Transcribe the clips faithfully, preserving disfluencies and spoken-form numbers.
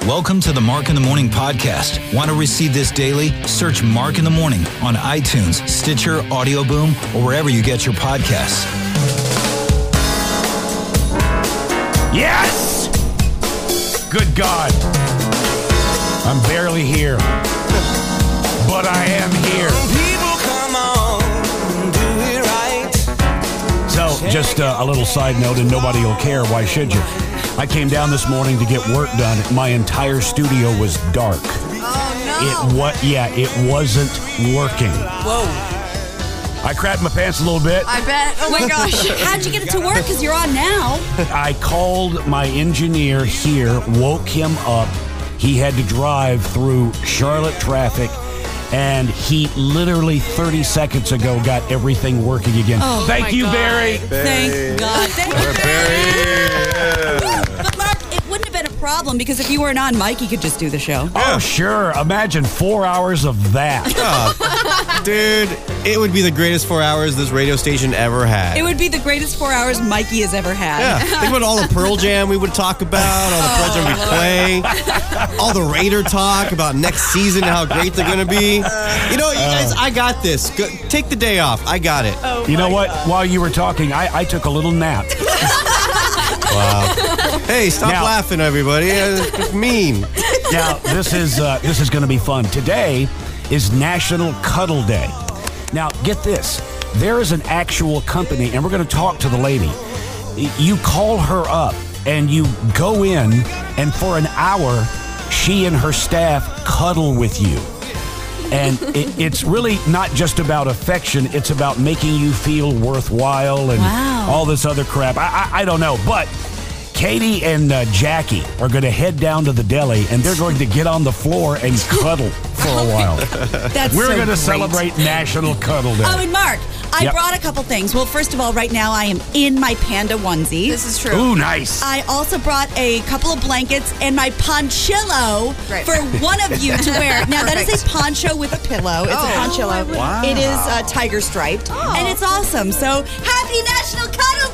Welcome to the Mark in the Morning podcast. Want to receive this daily? Search Mark in the Morning on iTunes, Stitcher, Audio Boom, or wherever you get your podcasts. Yes! Good God. I'm barely here, but I am here. People come on, do it right. So, just uh, a little side note, and nobody will care. Why should you? I came down this morning to get work done. My entire studio was dark. Oh, no. It what? Yeah, it wasn't working. Whoa. I crapped my pants a little bit. I bet. Oh, my gosh. How'd you get it to work? Because you're on now. I called my engineer here, woke him up. He had to drive through Charlotte traffic, and he literally thirty seconds ago got everything working again. Oh, Thank my you, God. Barry. Thank God. Thank you, Barry. But, Mark, it wouldn't have been a problem because if you weren't on, Mikey could just do the show. Oh, sure. Imagine four hours of that. Oh, dude, it would be the greatest four hours this radio station ever had. It would be the greatest four hours Mikey has ever had. Yeah, think about all the Pearl Jam we would talk about, all the Pearl Jam we play, all the Raider talk about next season and how great they're going to be. You know, you guys, I got this. Go, take the day off. I got it. Oh, You know my what? God. While you were talking, I, I took a little nap. Wow. Hey, stop Now- laughing, everybody. It's mean. Now, this is uh, this is going to be fun. Today is National Cuddle Day. Now, get this. There is an actual company, and we're going to talk to the lady. You call her up, and you go in, and for an hour, she and her staff cuddle with you. And it, it's really not just about affection. It's about making you feel worthwhile and Wow. all this other crap. I, I, I don't know, but Katie and uh, Jackie are going to head down to the deli, and they're going to get on the floor and cuddle for a while. That's We're so going to great. celebrate National Cuddle Day. Oh, and Mark, I Yep. brought a couple things. Well, first of all, right now I am in my panda onesie. This is true. Ooh, nice. I also brought a couple of blankets and my ponchillo Right. for one of you to wear. Now, that is a Perfect. poncho with a pillow. It's Oh. a ponchillo. Wow. It is uh, tiger striped, Oh. and it's awesome. So, happy National Cuddle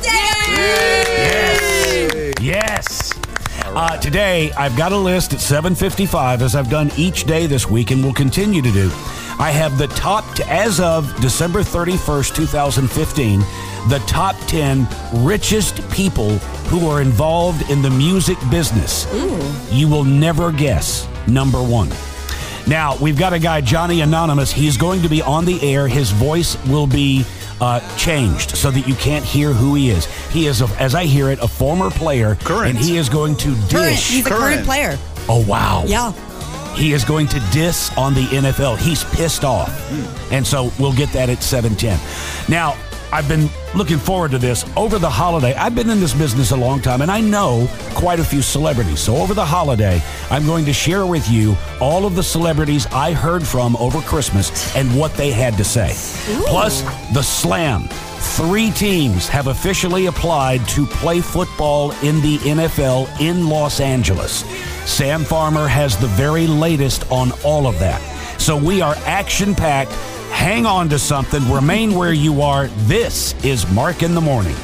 Day! Yes. Yes. Uh, today, I've got a list at seven fifty-five, as I've done each day this week and will continue to do. I have the top, t- as of December thirty-first, twenty fifteen, the top ten richest people who are involved in the music business. You will never guess number one. Now, we've got a guy, Johnny Anonymous. He's going to be on the air. His voice will be uh, changed so that you can't hear who he is. He is, a, as I hear it, a former player. Current. And he is going to Current. dish. He's a current Current. player. Oh, wow. Yeah. He is going to diss on the N F L. He's pissed off. And so we'll get that at seven ten. Now, I've been looking forward to this. Over the holiday, I've been in this business a long time, and I know quite a few celebrities. So over the holiday, I'm going to share with you all of the celebrities I heard from over Christmas and what they had to say. Plus, the Slam. Three teams have officially applied to play football in the N F L in Los Angeles. Sam Farmer has the very latest on all of that. So we are action-packed. Hang on to something. Remain where you are. This is Mark in the Morning.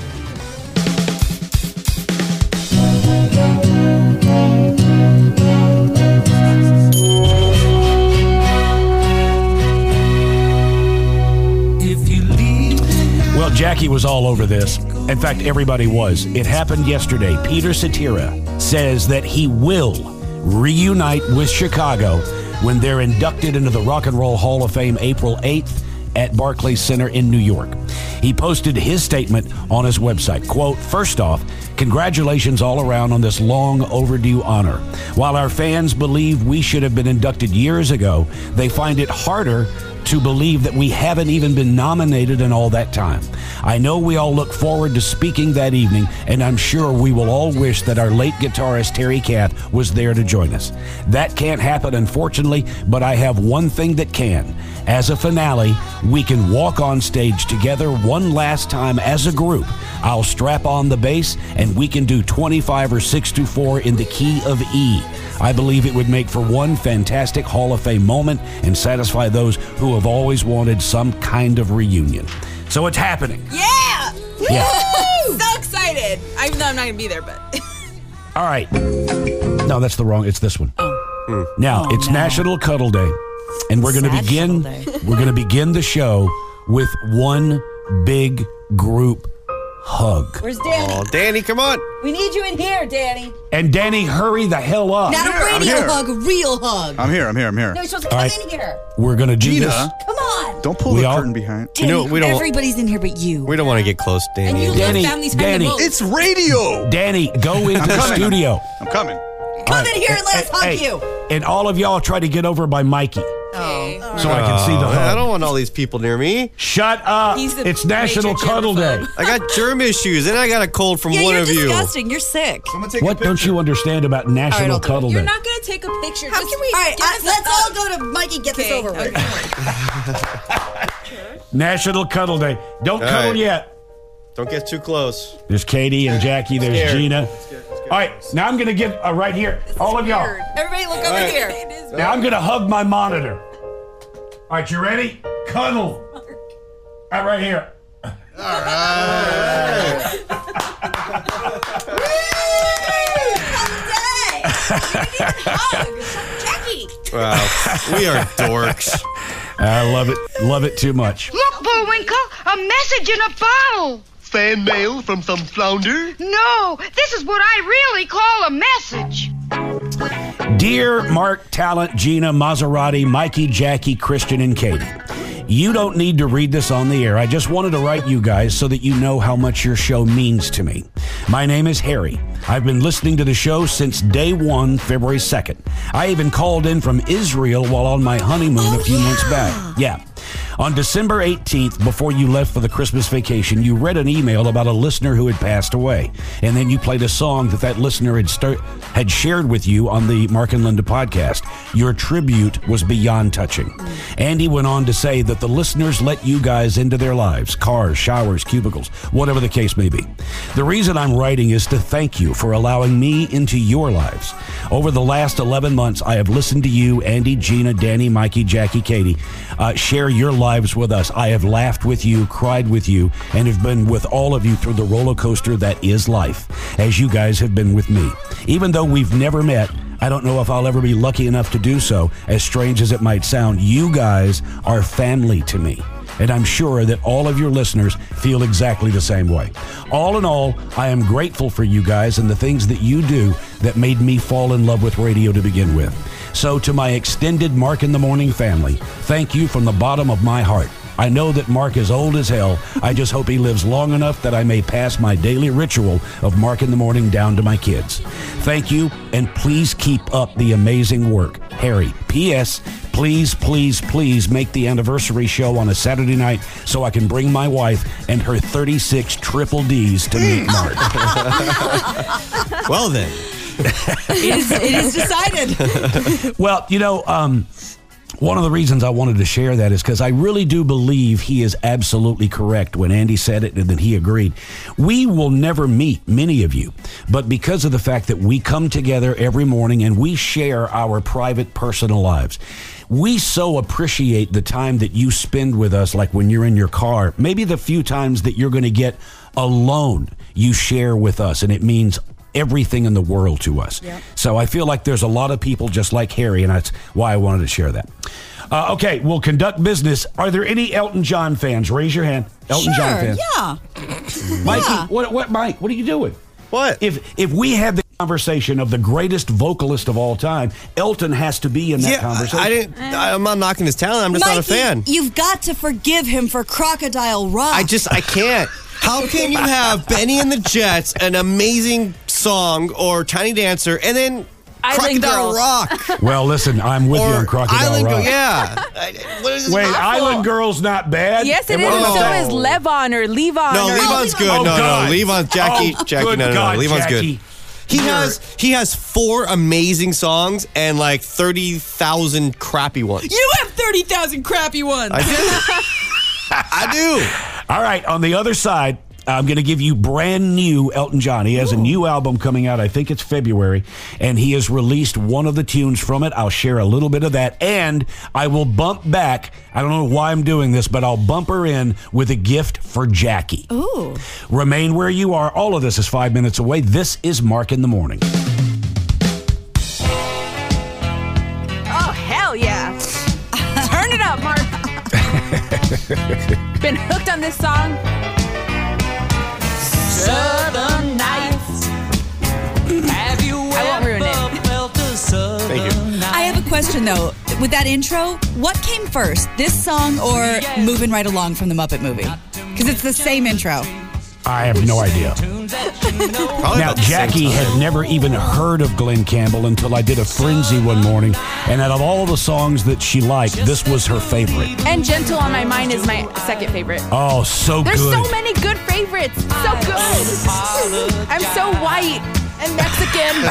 Well, Jackie was all over this. In fact, everybody was. It happened yesterday. Peter Cetera says that he will reunite with Chicago when they're inducted into the Rock and Roll Hall of Fame April eighth at Barclays Center in New York. He posted his statement on his website. Quote, "First off, congratulations all around on this long overdue honor. While our fans believe we should have been inducted years ago, they find it harder to believe that we haven't even been nominated in all that time. I know we all look forward to speaking that evening, and I'm sure we will all wish that our late guitarist Terry Kath was there to join us. That can't happen, unfortunately, but I have one thing that can. As a finale, we can walk on stage together one last time as a group. I'll strap on the bass, and we can do twenty-five or six to four in the key of E. I believe it would make for one fantastic Hall of Fame moment and satisfy those who have always wanted some kind of reunion." So it's happening. Yeah! Yeah. So excited. Even though I'm not going to be there, but... All right. No, that's the wrong. It's this one. Oh. Now, Oh, it's no. National Cuddle Day, and we're going to National begin Day. we're going to begin the show with one big group hug. Where's Danny? Oh, Danny, come on. We need you in here, Danny. And Danny, hurry the hell up. Not here, a I'm radio here. hug, a real hug. I'm here. I'm here. I'm here. No, you're supposed to All come right. in here. We're going to do Gina, this. Come on. don't pull We the all- curtain behind. Danny, know, we don't- everybody's in here but you. We don't want to get close, and Danny. you Danny, love families Danny. the most. It's radio. Danny, go into I'm the coming. studio. I'm coming. Come All right. in here and let us hug Hey, you. And all of y'all try to get over by Mikey Oh. so I can see the Oh, I hug. don't want all these people near me. Shut up. He's a It's National major Cuddle Day. germaphobe. I got germ issues, and I got a cold from Yeah, one you're of you. disgusting. You're sick. I'm gonna take What a don't picture. you understand about National I'll do it. Cuddle You're Day? not going to take a picture. How Just can we? All right, give I, us a let's all hug. go to Mikey. Get this Okay, over with. National Cuddle Day. Don't All cuddle right. yet. Don't get too close. There's Katie and Jackie. There's Scared. Gina. All right, now I'm going to give, uh, right here, all of y'all. Everybody, look over right. here. Now I'm going to hug my monitor. All right, you ready? Cuddle. All right, right here. Jackie. Wow, we are dorks. I love it. Love it too much. Look, Bullwinkle, a message in a bottle. Fan mail from some flounder? No, this is what I really call a message. Dear Mark, Talent, Gina, Maserati, Mikey, Jackie, Christian, and Katie, you don't need to read this on the air. I just wanted to write you guys so that you know how much your show means to me. My name is Harry. I've been listening to the show since day one, February second. I even called in from Israel while on my honeymoon a few months back. Yeah. On December eighteenth, before you left for the Christmas vacation, you read an email about a listener who had passed away. And then you played a song that that listener had start, had shared with you on the Mark and Linda podcast. Your tribute was beyond touching. Andy went on to say that the listeners let you guys into their lives, cars, showers, cubicles, whatever the case may be. The reason I'm writing is to thank you for allowing me into your lives. Over the last eleven months, I have listened to you, Andy, Gina, Danny, Mikey, Jackie, Katie, uh, share your lives with us. I have laughed with you, cried with you, and have been with all of you through the roller coaster that is life, as you guys have been with me. Even though we've never met, I don't know if I'll ever be lucky enough to do so, as strange as it might sound. You guys are family to me. And I'm sure that all of your listeners feel exactly the same way. All in all, I am grateful for you guys and the things that you do that made me fall in love with radio to begin with. So to my extended Mark in the Morning family, thank you from the bottom of my heart. I know that Mark is old as hell. I just hope he lives long enough that I may pass my daily ritual of Mark in the Morning down to my kids. Thank you, and please keep up the amazing work. Harry. P S. Please, please, please make the anniversary show on a Saturday night so I can bring my wife and her thirty-six triple D's to meet Mark. Well then, It is, it is decided. Well, you know, um, one of the reasons I wanted to share that is because I really do believe he is absolutely correct when Andy said it and then he agreed. We will never meet many of you, but because of the fact that we come together every morning and we share our private, personal lives, we so appreciate the time that you spend with us, like when you're in your car, maybe the few times that you're going to get alone, you share with us, and it means everything in the world to us. Yep. So I feel like there's a lot of people just like Harry, and that's why I wanted to share that. Uh, okay, we'll conduct business. Are there any Elton John fans? Raise your hand. Elton sure, John fans. yeah. Mikey, Yeah. what, what, Mike, what are you doing? what? If if we had the conversation of the greatest vocalist of all time, Elton has to be in that yeah, conversation. I, I didn't. I, I'm not knocking his talent. I'm just not a Mikey, fan. You've got to forgive him for Crocodile Rock. I just, I can't. How can you have Benny and the Jets, an amazing song, or Tiny Dancer, and then Island Crocodile Girls. Rock? Well, listen, I'm with you or on Crocodile Island Rock. Girl, yeah. I- what is this Wait, awful? Island Girl's not bad? Yes, it And is. what And about so that? is Levon or Levon. No, or Levon's good. Oh, no, God. no, Levon's Jackie. Oh, Jackie, good no, no, no. God, Levon's Jackie. good. He You're- has he has four amazing songs and like thirty thousand crappy ones. You have thirty thousand crappy ones. I do. I do. All right, on the other side, I'm going to give you brand new Elton John. He has a new album coming out. I think it's February, and he has released one of the tunes from it. I'll share a little bit of that, and I will bump back. I don't know why I'm doing this, but I'll bump her in with a gift for Jackie. Ooh. Remain where you are. All of this is five minutes away. This is Mark in the Morning. Been hooked on this song. Southern Nights. Have you I won't ruin it. Thank you. I have a question, though. With that intro, what came first, this song or Moving Right Along from the Muppet Movie? Because it's the same intro. I have no idea. Now, Jackie had never even heard of Glenn Campbell until I did a frenzy one morning, and out of all the songs that she liked, this was her favorite. And Gentle on My Mind is my second favorite. Oh, so There's good. so many good favorites. So good. I'm so white and Mexican.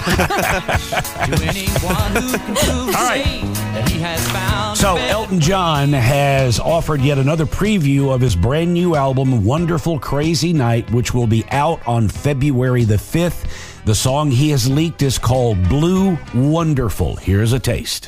All right. So Elton John has offered yet another preview of his brand new album, Wonderful Crazy Night, which will be out on February the fifth. The song he has leaked is called Blue Wonderful. Here's a taste.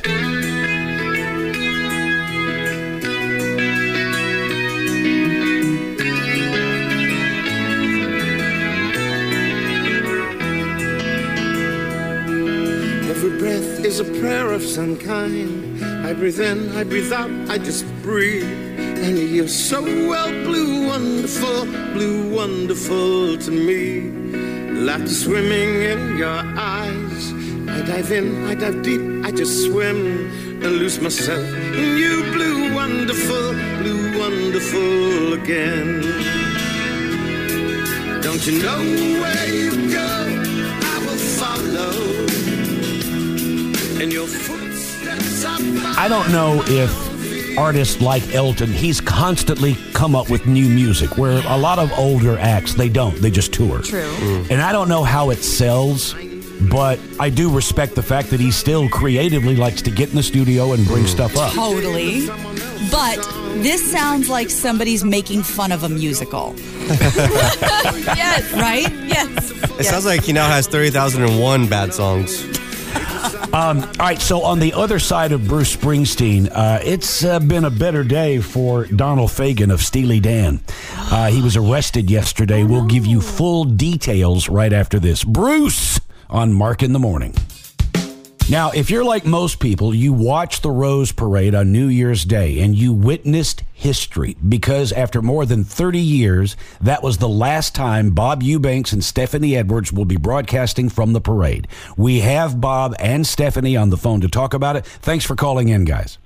Every breath is a prayer of some kind. I breathe in, I breathe out, I just breathe. And you're so well blue, wonderful, blue, wonderful to me. Laughter swimming in your eyes. I dive in, I dive deep, I just swim and lose myself in you, blue, wonderful, blue, wonderful again. Don't you know where you go? I will follow. And your footsteps are I don't know if artists like Elton, he's constantly come up with new music, where a lot of older acts, they don't. They just tour. True. Mm. And I don't know how it sells, but I do respect the fact that he still creatively likes to get in the studio and bring stuff up. Totally. But this sounds like somebody's making fun of a musical. Yes. Right? Yes. It yes. sounds like he now has thirty thousand one bad songs. Um, all right, so on the other side of Bruce Springsteen, uh, it's uh, been a better day for Donald Fagen of Steely Dan. Uh, he was arrested yesterday. We'll give you full details right after this. Bruce on Mark in the Morning. Now, if you're like most people, you watched the Rose Parade on New Year's Day and you witnessed history, because after more than thirty years, that was the last time Bob Eubanks and Stephanie Edwards will be broadcasting from the parade. We have Bob and Stephanie on the phone to talk about it. Thanks for calling in, guys.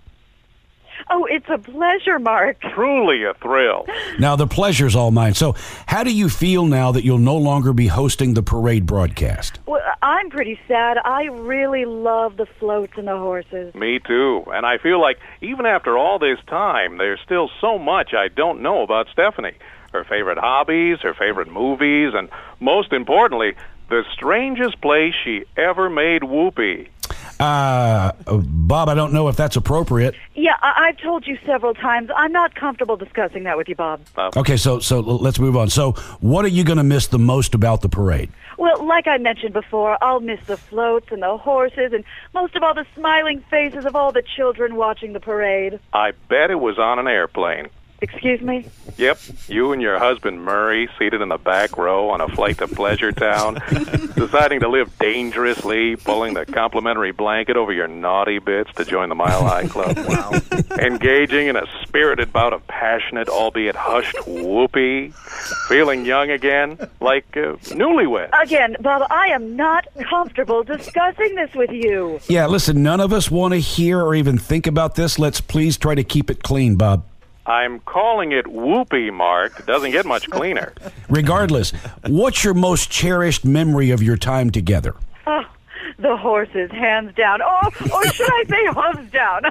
Oh, it's a pleasure, Mark. Truly a thrill. Now, the pleasure's all mine. So how do you feel now that you'll no longer be hosting the parade broadcast? Well, I'm pretty sad. I really love the floats and the horses. Me too. And I feel like even after all this time, there's still so much I don't know about Stephanie. Her favorite hobbies, her favorite movies, and most importantly, the strangest place she ever made whoopee. Uh, Bob, I don't know if that's appropriate. Yeah, I- I've told you several times. I'm not comfortable discussing that with you, Bob. Uh, Okay, so so let's move on. So what are you going to miss the most about the parade? Well, like I mentioned before, I'll miss the floats and the horses and most of all the smiling faces of all the children watching the parade. I bet it was on an airplane. Excuse me? Yep, you and your husband Murray seated in the back row on a flight to Pleasure Town, deciding to live dangerously, pulling the complimentary blanket over your naughty bits to join the Mile High Club. Wow. Engaging in a spirited bout of passionate, albeit hushed whoopee, feeling young again, like uh, newlyweds. Again, Bob, I am not comfortable discussing this with you. Yeah, listen, none of us want to hear or even think about this. Let's please try to keep it clean, Bob. I'm calling it whoopee, Mark. It doesn't get much cleaner. Regardless, what's your most cherished memory of your time together? Oh, the horses, hands down. Oh, or should I say hooves down?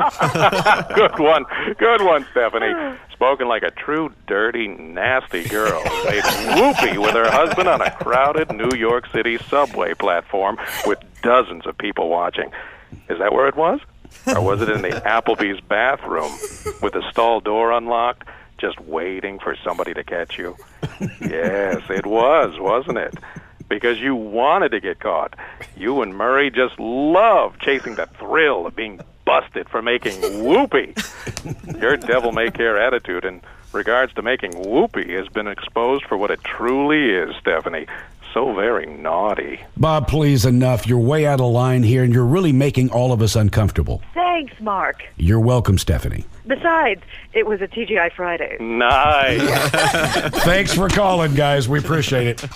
Good one. Good one, Stephanie. Spoken like a true, dirty, nasty girl. Made whoopee with her husband on a crowded New York City subway platform with dozens of people watching. Is that where it was? Or was it in the Applebee's bathroom with the stall door unlocked, just waiting for somebody to catch you? Yes, it was, wasn't it? Because you wanted to get caught. You and Murray just loved chasing the thrill of being busted for making whoopee. Your devil-may-care attitude in regards to making whoopee has been exposed for what it truly is, Stephanie. so very naughty. Bob, please, enough. You're way out of line here, and you're really making all of us uncomfortable. Thanks, Mark. You're welcome, Stephanie. Besides, it was a T G I Friday. Nice. Thanks for calling, guys. We appreciate it.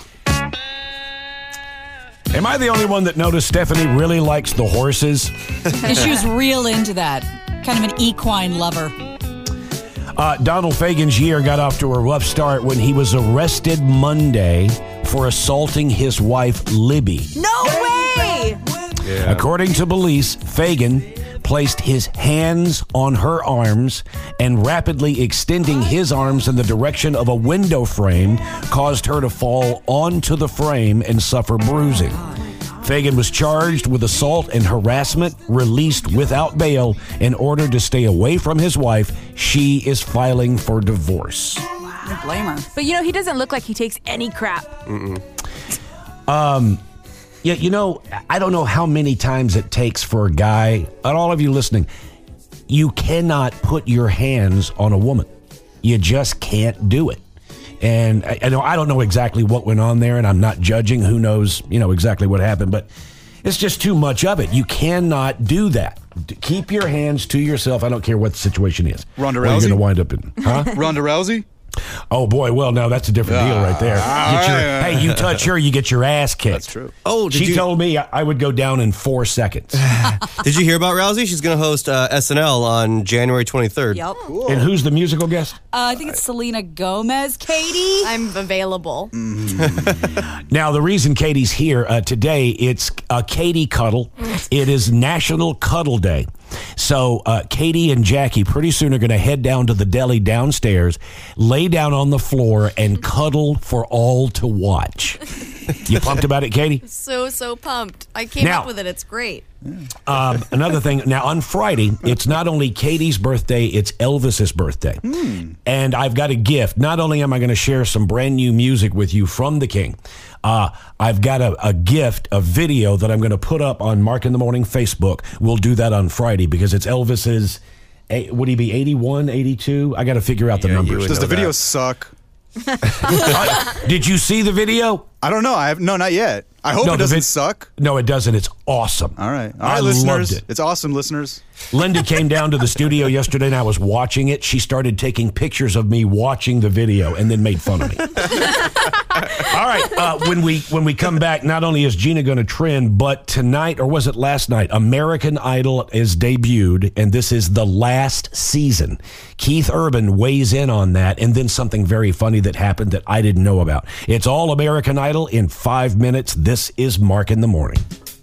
Am I the only one that noticed Stephanie really likes the horses? Yeah, she was real into that. Kind of an equine lover. Uh, Donald Fagen's year got off to a rough start when he was arrested Monday for assaulting his wife, Libby. No way! Yeah. According to police, Fagen placed his hands on her arms and rapidly extending his arms in the direction of a window frame caused her to fall onto the frame and suffer bruising. Fagen was charged with assault and harassment, released without bail in order to stay away from his wife. She is filing for divorce. I don't blame her. But you know, he doesn't look like he takes any crap. Mm-mm. Um, yeah, you know, I don't know how many times it takes for a guy, and all of you listening, you cannot put your hands on a woman. You just can't do it. And I, I know I don't know exactly what went on there, and I'm not judging. Who knows, you know, exactly what happened, but it's just too much of it. You cannot do that. D- Keep your hands to yourself. I don't care what the situation is. Ronda Where Rousey? You're going to wind up in, huh? Ronda Rousey? Oh, boy. Well, no, that's a different deal right there. Get your, right. hey, you touch her, you get your ass kicked. That's true. Oh, did She you, told me I I would go down in four seconds. did you hear about Rousey? She's going to host uh, S N L on January twenty-third. Yep. And who's the musical guest? Uh, I think it's Selena Gomez. Katie? I'm available. Now, the reason Katie's here uh, today, it's uh, Katie Cuddle. It is National Cuddle Day. So uh, Katie and Jackie pretty soon are going to head down to the deli downstairs, lay down on the floor, and cuddle for all to watch. You pumped about it, Katie? So, so pumped. I came Now- up with it. It's great. Um, another thing, now on Friday, it's not only Katie's birthday, it's Elvis's birthday. And I've got a gift. Not only am I going to share some brand new music with you from the King, uh, I've got a, a gift, a video that I'm going to put up on Mark in the Morning Facebook. We'll do that on Friday because it's Elvis's, eh, would he be eighty-one, eighty-two? I got to figure out the Yeah, you numbers. would Does the know video that. suck? Uh, did you see the video? I don't know. I have no, not yet. I hope No, it the doesn't vid- suck. No, it doesn't. It's awesome. All right. All I right, listeners. loved it. It's awesome, listeners. Linda came down to the studio yesterday and I was watching it. She started taking pictures of me watching the video and then made fun of me. All right. Uh, when we when we come back, not only is Gina going to trend, but tonight, or was it last night, American Idol is debuted, and this is the last season. Keith Urban weighs in on that, and then something very funny that happened that I didn't know about. It's all American Idol in five minutes. This is Mark in the Morning.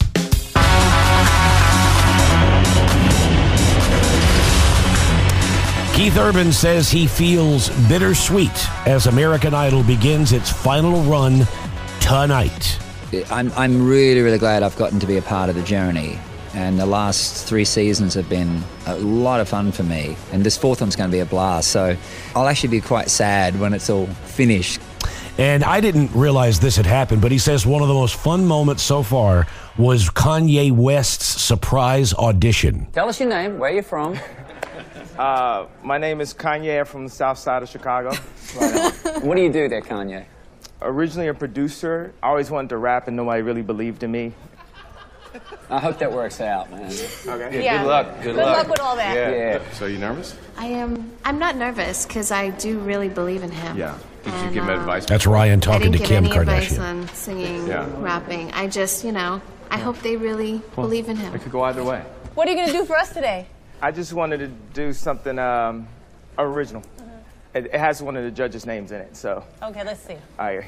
Keith Urban says he feels bittersweet as American Idol begins its final run tonight. I'm, I'm really, really glad I've gotten to be a part of the journey. And the last three seasons have been a lot of fun for me. And this fourth one's going to be a blast. So I'll actually be quite sad when it's all finished. And I didn't realize this had happened, but he says one of the most fun moments so far was Kanye West's surprise audition. Tell us your name, where you're from. Uh, my name is Kanye. I'm from the south side of Chicago. What do you do there, Kanye? Originally a producer. I always wanted to rap and nobody really believed in me. I hope that works out, man. Okay. Yeah. Good luck. Good, Good, luck. with all that. Yeah. Yeah. So you nervous? I am. I'm not nervous because I do really believe in him. Yeah. Did And, you give him uh, advice? That's Ryan talking I to didn't Kim get any advice Kardashian. on singing, Yeah. rapping. I just, you know, I hope they really believe in him. It could go either way. What are you going to do for us today? I just wanted to do something um, original. It, it has one of the judges' names in it, so. Okay, let's see. I.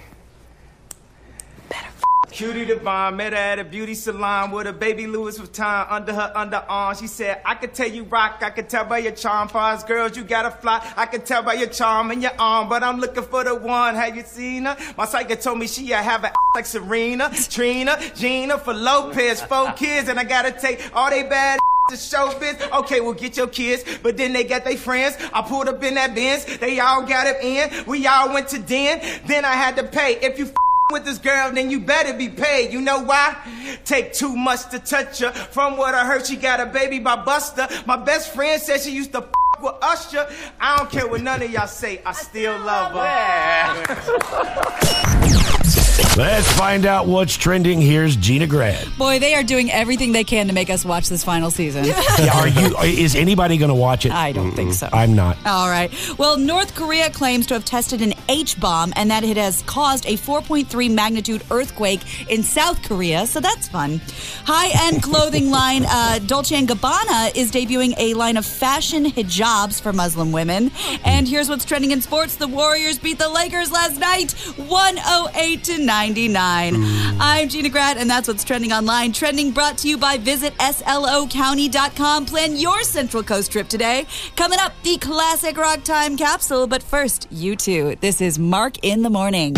Cutie the bomb, met her at a beauty salon with a baby Louis Vuitton under her underarm. She said, I could tell you rock, I could tell by your charm. Far as girls, you gotta fly. I could tell by your charm and your arm, but I'm looking for the one. Have you seen her? My psychic told me she have a like Serena, Trina, Gina, for Lopez, four kids, and I gotta take all they bad to showbiz. Okay, well, get your kids, but then they got their friends. I pulled up in that Benz, they all got it in. We all went to den, then I had to pay. If you with this girl, then you better be paid. You know why? Take too much to touch her. From what I heard, she got a baby by Buster. My best friend said she used to f with Usher. I don't care what none of y'all say. I still love her. Let's find out what's trending. Here's Gina Grad. Boy, they are doing everything they can to make us watch this final season. Yeah, are you? Is anybody going to watch it? I don't think so. I'm not. All right. Well, North Korea claims to have tested an H-bomb and that it has caused a four point three magnitude earthquake in South Korea, so that's fun. High-end clothing line uh, Dolce and Gabbana is debuting a line of fashion hijabs for Muslim women. And here's what's trending in sports. The Warriors beat the Lakers last night, one oh eight to ninety-nine. I'm Gina Grad, and that's what's trending online. Trending brought to you by Visit S L O County dot com. Plan your Central Coast trip today. Coming up, the classic rock time capsule. But first, you two. This is Mark in the Morning.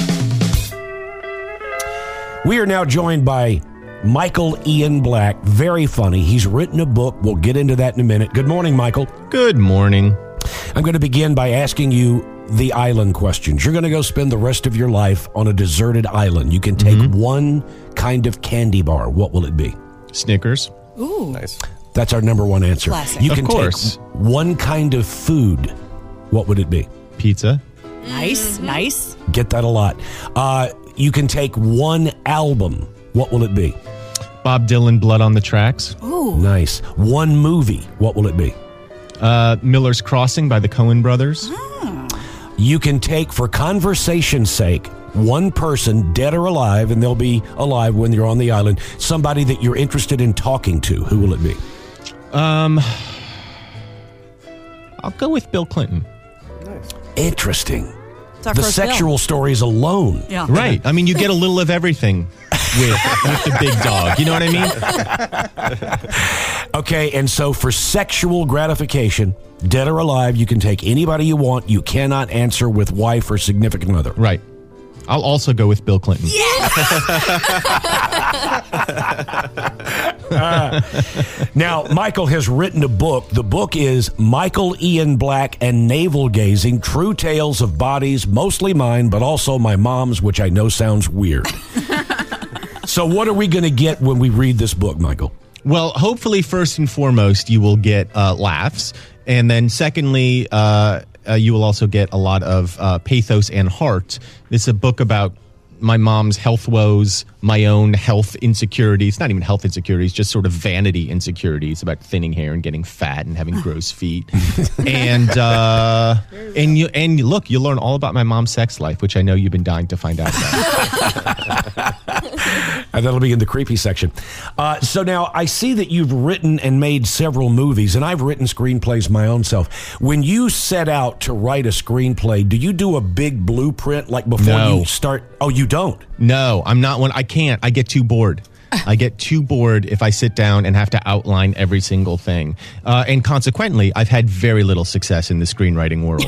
We are now joined by Michael Ian Black. Very funny. He's written a book. We'll get into that in a minute. Good morning, Michael. Good morning. I'm going to begin by asking you the island questions. You're going to go spend the rest of your life on a deserted island. You can take mm-hmm. one kind of candy bar. What will it be? Snickers. Ooh. Nice. That's our number one answer. Classic. You Of can course. take one kind of food. What would it be? Pizza. Nice, Mm-hmm. nice. Get that a lot. Uh, you can take one album. What will it be? Bob Dylan, Blood on the Tracks. Ooh. Nice. One movie. What will it be? Uh, Miller's Crossing by the Coen brothers. You can take, for conversation's sake, one person, dead or alive, and they'll be alive when you're on the island, somebody that you're interested in talking to. Who will it be? Um, I'll go with Bill Clinton. Nice. Interesting. It's our The first sexual bill. stories alone. Yeah. Right. I mean, you get a little of everything with, with the big dog. You know what I mean? Okay, and so for sexual gratification, dead or alive, you can take anybody you want. You cannot answer with wife or significant other. Right. I'll also go with Bill Clinton. uh, now, Michael has written a book. The book is Michael Ian Black and Navel Gazing, True Tales of Bodies, Mostly Mine, but also my mom's, which I know sounds weird. So what are we going to get when we read this book, Michael? Well, hopefully, first and foremost, you will get uh, laughs. And then secondly, uh, uh, you will also get a lot of uh, pathos and heart. This is a book about my mom's health woes, my own health insecurities, not even health insecurities, just sort of vanity insecurities about thinning hair and getting fat and having gross feet. and uh, and you and look, you learn all about my mom's sex life, which I know you've been dying to find out about. And that'll be in the creepy section. Uh, so now I see that you've written and made several movies, and I've written screenplays my own self. When you set out to write a screenplay, do you do a big blueprint like before No. you start? Oh, you don't? No, I'm not one. I can't. I get too bored. I get too bored if I sit down and have to outline every single thing. Uh, and consequently, I've had very little success in the screenwriting world.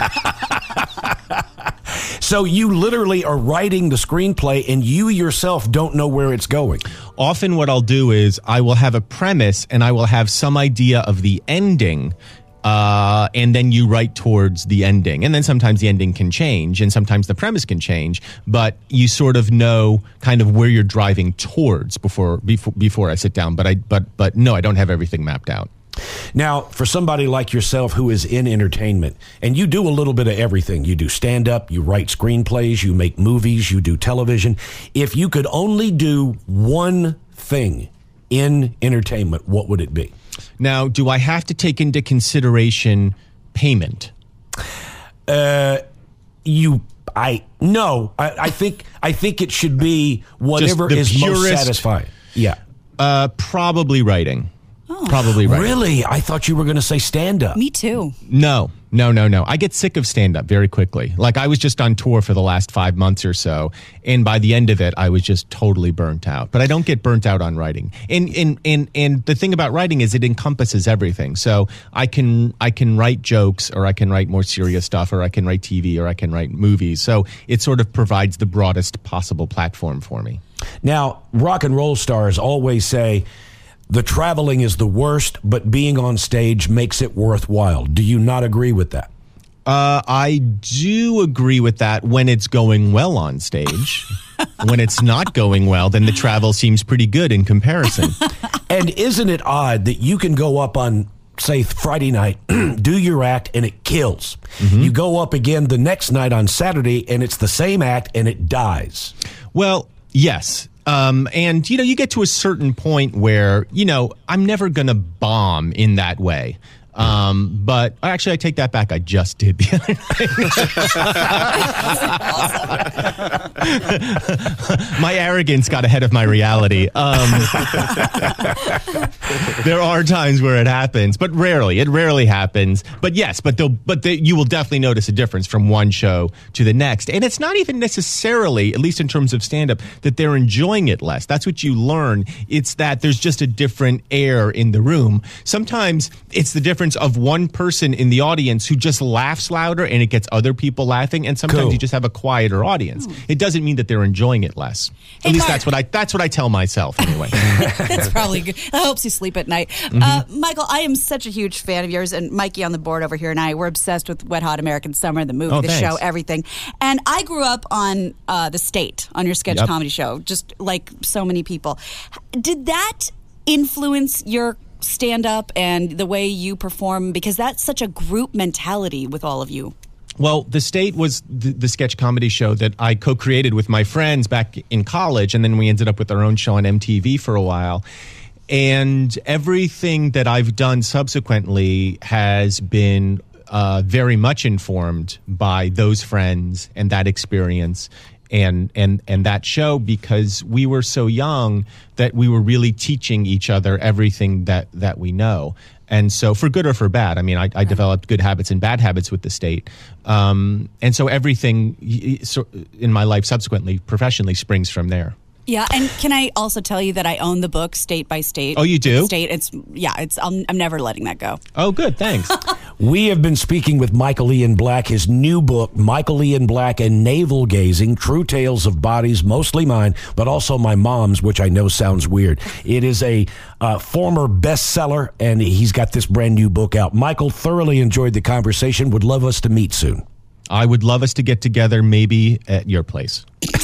So you literally are writing the screenplay and you yourself don't know where it's going. Often what I'll do is I will have a premise and I will have some idea of the ending. Uh, and then you write towards the ending. And then sometimes the ending can change and sometimes the premise can change. But you sort of know kind of where you're driving towards before before, before I sit down. But I but but no, I don't have everything mapped out. Now, for somebody like yourself who is in entertainment, and you do a little bit of everything. You do stand-up, you write screenplays, you make movies, you do television. If you could only do one thing in entertainment, what would it be? Now, do I have to take into consideration payment? Uh, you, I, no, I, I think, I think it should be whatever Just is the most purest- satisfying. Yeah. Uh, probably writing. Probably writing. Really? I thought you were going to say stand-up. Me too. No, no, no, no. I get sick of stand-up very quickly. Like, I was just on tour for the last five months or so, and by the end of it, I was just totally burnt out. But I don't get burnt out on writing. And and and and the thing about writing is it encompasses everything. So I can I can write jokes, or I can write more serious stuff, or I can write T V, or I can write movies. So it sort of provides the broadest possible platform for me. Now, rock and roll stars always say, the traveling is the worst, but being on stage makes it worthwhile. Do you not agree with that? Uh, I do agree with that when it's going well on stage. When it's not going well, then the travel seems pretty good in comparison. And isn't it odd that you can go up on say Friday night, do your act, and it kills. Mm-hmm. You go up again the next night on Saturday, and it's the same act, and it dies. Well, yes. Um, and, you know, you get to a certain point where, you know, I'm never going to bomb in that way. Um, but actually, I take that back. I just did the other night. My arrogance got ahead of my reality. Um, there are times where it happens, but rarely. It rarely happens. But yes, but they'll, but they, you will definitely notice a difference from one show to the next. And it's not even necessarily, at least in terms of stand-up, that they're enjoying it less. That's what you learn. It's that there's just a different air in the room. Sometimes it's the difference of one person in the audience who just laughs louder and it gets other people laughing, and sometimes Cool. you just have a quieter audience. It doesn't mean that they're enjoying it less. Hey, At least Mark. that's what I that's what I tell myself anyway. That's probably good. That helps you sleep at night. Mm-hmm. Uh, Michael, I am such a huge fan of yours, and Mikey on the board over here and I, we're obsessed with Wet Hot American Summer, the movie, Oh, the thanks. show, everything. And I grew up on uh, The State, on your sketch Yep. comedy show, just like so many people. Did that influence your stand-up and the way you perform? Because that's such a group mentality with all of you. Well, The State was the, the sketch comedy show that I co-created with my friends back in college, and then we ended up with our own show on M T V for a while. And everything that I've done subsequently has been uh, very much informed by those friends and that experience and and and that show, because we were so young that we were really teaching each other everything that that we know. And so, for good or for bad, I mean, I, I developed good habits and bad habits with The State. Um, and so everything y- y- so in my life subsequently, professionally, springs from there. Yeah, and can I also tell you that I own the book State by State? Oh, you do? State. It's yeah. It's I'm, I'm never letting that go. Oh, good. Thanks. We have been speaking with Michael Ian Black. His new book, Michael Ian Black and Navel Gazing, True Tales of Bodies, Mostly Mine, but also My Mom's, which I know sounds weird. It is a uh, former bestseller, and he's got this brand new book out. Michael, thoroughly enjoyed the conversation. Would love us to meet soon. I would love us to get together, maybe at your place.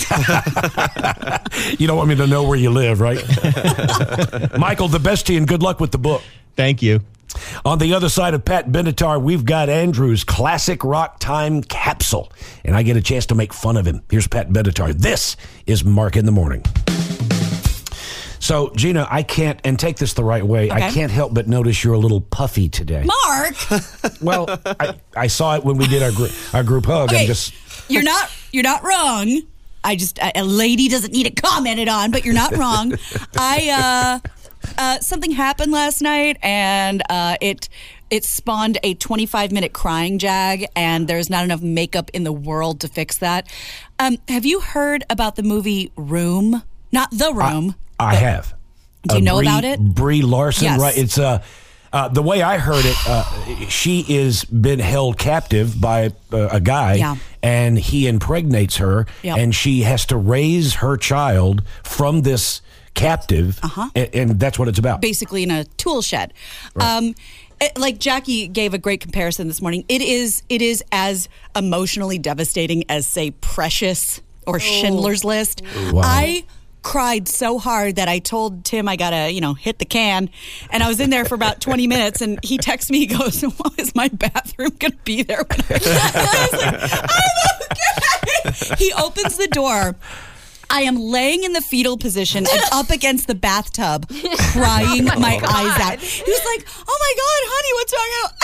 You don't want me to know where you live, right? Michael, the best to you, and good luck with the book. Thank you. On the other side of Pat Benatar, we've got Andrew's Classic Rock Time Capsule, and I get a chance to make fun of him. Here's Pat Benatar. This is Mark in the Morning. So, Gina, I can't, and take this the right way, Okay. I can't help but notice you're a little puffy today. Mark, Well, I, I saw it when we did our, gr- our group hug. Okay. I'm just... you're not you're not wrong. I just a, a lady doesn't need it commented on, but you're not wrong. I uh, uh, something happened last night, and uh, it it spawned a twenty-five minute crying jag, and there's not enough makeup in the world to fix that. Um, have you heard about the movie Room? Not The Room. I have. Do you Uh, know Brie- about it? Brie Larson, Yes. right? It's uh, uh, the way I heard it. Uh, she is been held captive by uh, a guy, Yeah. and he impregnates her, Yep. and she has to raise her child from this captive, Uh-huh. and, and that's what it's about. Basically in a tool shed. Um, it- like Jackie gave a great comparison this morning. It is it is as emotionally devastating as, say, Precious or Schindler's List. Wow. I cried so hard that I told Tim I gotta, you know, hit the can, and I was in there for about twenty minutes, and he texts me, he goes, well, is my bathroom gonna be there when I, I was like, I'm okay. He opens the door. I am laying in the fetal position and up against the bathtub, crying Oh, my God. eyes out. He was like, "Oh my God, honey, what's wrong?" I go,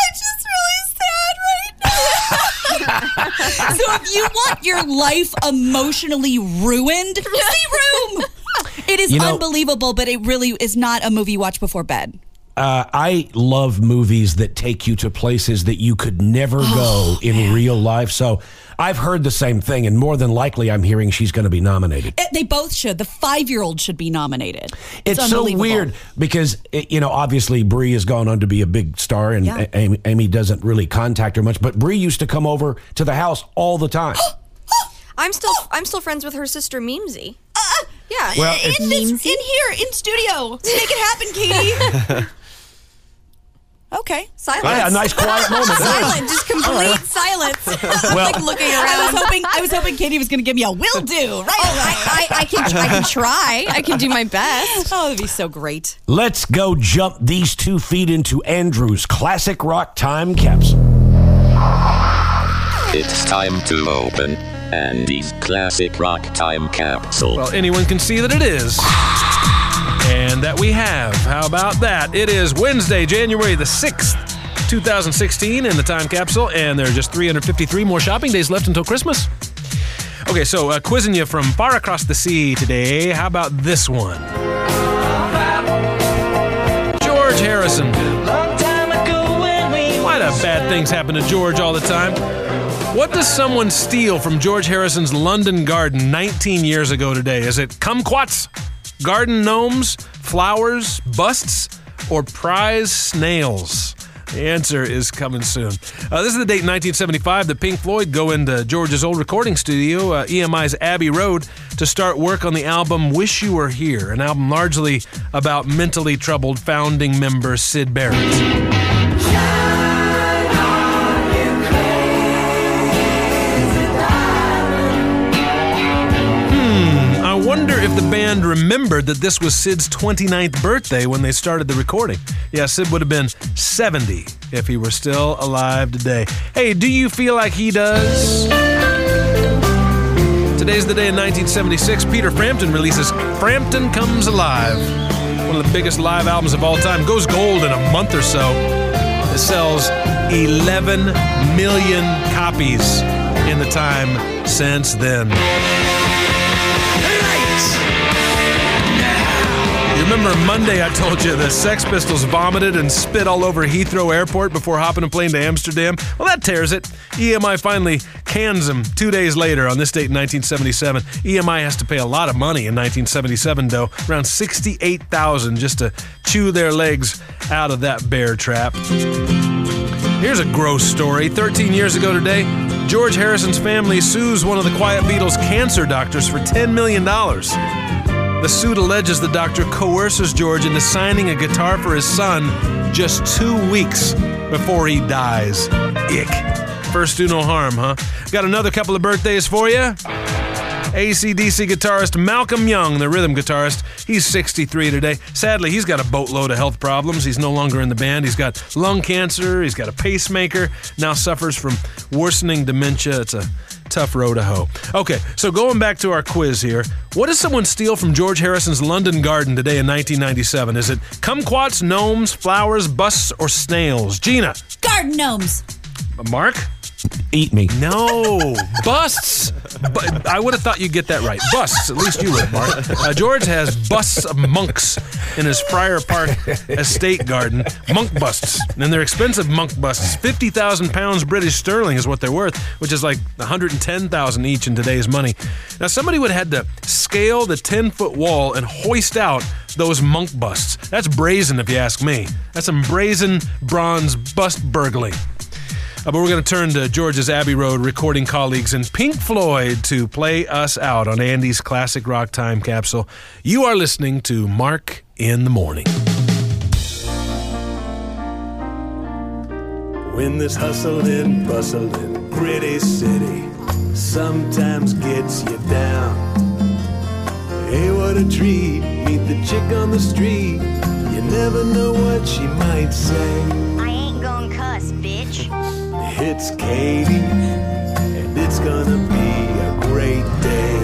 I'm just really sad right now. So if you want your life emotionally ruined, see Room. It is You know- unbelievable, but it really is not a movie you watch before bed. Uh, I love movies that take you to places that you could never go in real life. So I've heard the same thing, and more than likely, I'm hearing she's going to be nominated. It- they both should. The five-year-old should be nominated. It's, so unbelievable. weird because, it- you know, obviously Brie has gone on to be a big star, and Yeah. A- Amy, Amy doesn't really contact her much, but Brie used to come over to the house all the time. I'm still I'm still friends with her sister Memesy. Yeah. Well, in, if- this, in here, in studio. Make it happen, Katie. Okay. Silence. Yeah, a nice quiet moment. Silent. Just come complete silence. Well- like looking around. I was hoping I was hoping Katie was going to give me a will do. Right? I, I, I can I can try. I can do my best. Oh, that'd be so great. Let's go jump these two feet into Andrew's classic rock time capsule. It's time to open Andy's classic rock time capsule. Well, anyone can see that it is. And that we have. How about that? It is Wednesday, January the sixth, twenty sixteen in the time capsule, and there are just three hundred fifty-three more shopping days left until Christmas. Okay, so uh, quizzing you from far across the sea today. How about this one? George Harrison. Why do bad things happen to George all the time? What does someone steal from George Harrison's London garden nineteen years ago today? Is it kumquats, garden gnomes, flowers, busts, or prize snails? The answer is coming soon. Uh, this is the date in nineteen seventy-five that Pink Floyd go into George's old recording studio, uh, E M I's Abbey Road, to start work on the album Wish You Were Here, an album largely about mentally troubled founding member Syd Barrett. I wonder if the band remembered that this was Syd's twenty-ninth birthday when they started the recording. Yeah, Syd would have been seventy if he were still alive today. Hey, do you feel like he does? Today's the day in nineteen seventy-six. Peter Frampton releases Frampton Comes Alive, one of the biggest live albums of all time. Goes gold in a month or so. It sells eleven million copies in the time since then. You remember Monday I told you the Sex Pistols vomited and spit all over Heathrow Airport before hopping a plane to Amsterdam? Well, that tears it. E M I finally cans them two days later on this date in nineteen seventy-seven. E M I has to pay a lot of money in nineteen seventy-seven, though, around sixty-eight thousand dollars just to chew their legs out of that bear trap. Here's a gross story. thirteen years ago today, George Harrison's family sues one of the Quiet Beatles' cancer doctors for ten million dollars. The suit alleges the doctor coerces George into signing a guitar for his son just two weeks before he dies. Ick. First do no harm, huh? Got another couple of birthdays for you. A C D C guitarist Malcolm Young, the rhythm guitarist, he's sixty-three today. Sadly, he's got a boatload of health problems. He's no longer in the band. He's got lung cancer. He's got a pacemaker. Now suffers from worsening dementia. It's a tough row to hoe. Okay, so going back to our quiz here. What does someone steal from George Harrison's London garden today in nineteen ninety-seven? Is it kumquats, gnomes, flowers, busts, or snails? Gina. Garden gnomes. Mark? Eat me. No. Busts. But I would have thought you'd get that right. Busts. At least you would, Mark. Uh, George has busts of monks in his Friar Park estate garden. Monk busts. And they're expensive monk busts. fifty thousand pounds British sterling is what they're worth, which is like one hundred ten thousand each in today's money. Now, somebody would have had to scale the ten-foot wall and hoist out those monk busts. That's brazen, if you ask me. That's some brazen bronze bust burgling. Uh, but we're going to turn to George's Abbey Road recording colleagues and Pink Floyd to play us out on Andy's classic rock time capsule. You are listening to Mark in the Morning. When this hustling, bustling, gritty city sometimes gets you down. Hey, what a treat, meet the chick on the street. You never know what she might say. I ain't gonna cuss, bitch. It's Katie, and it's gonna be a great day.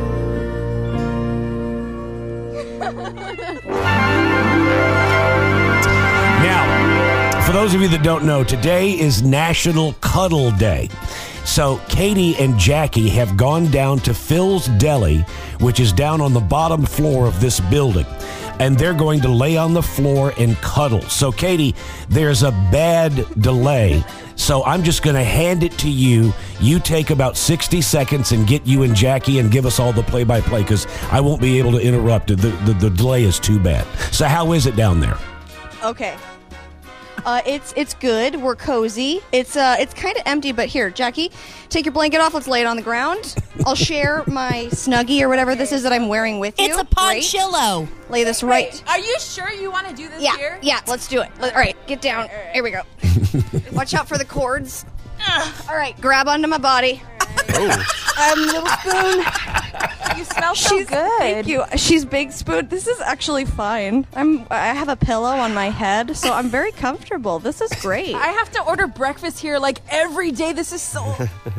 Now, for those of you that don't know, today is National Cuddle Day. So Katie and Jackie have gone down to Phil's Deli, which is down on the bottom floor of this building. And they're going to lay on the floor and cuddle. So, Katie, there's a bad delay. So I'm just going to hand it to you. You take about sixty seconds and get you and Jackie and give us all the play-by-play because I won't be able to interrupt it. The, the, the delay is too bad. So how is it down there? Okay. Uh, it's it's good. We're cozy. It's uh it's kind of empty, but here, Jackie, take your blanket off. Let's lay it on the ground. I'll share my Snuggie or whatever this is that I'm wearing with you. It's a ponchillo. Right. Lay this right. Wait, are you sure you want to do this yeah, here? Yeah, let's do it. All right, get down. Here we go. Watch out for the cords. All right, grab onto my body. Um, little spoon. You smell so She's, good. Thank you. She's big spoon. This is actually fine. I'm. I have a pillow on my head, so I'm very comfortable. This is great. I have to order breakfast here like every day. This is so.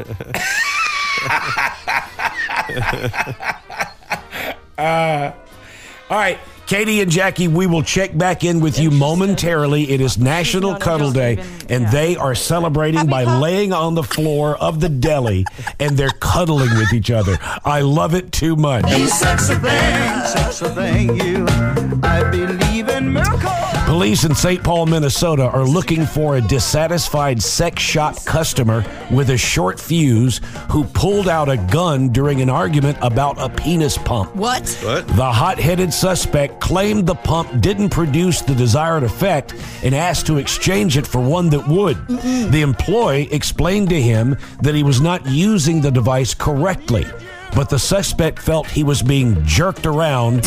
uh, all right, Katie and Jackie, we will check back in with you momentarily. It is National Cuddle Day, and they are celebrating by laying on the floor of the deli, and they're cuddling with each other. I love it too much. Sexy thing, sexy thing, you. I believe in miracles. Police in Saint Paul, Minnesota are looking for a dissatisfied sex shop customer with a short fuse who pulled out a gun during an argument about a penis pump. What? What? The hot-headed suspect claimed the pump didn't produce the desired effect and asked to exchange it for one that would. Mm-mm. The employee explained to him that he was not using the device correctly, but the suspect felt he was being jerked around.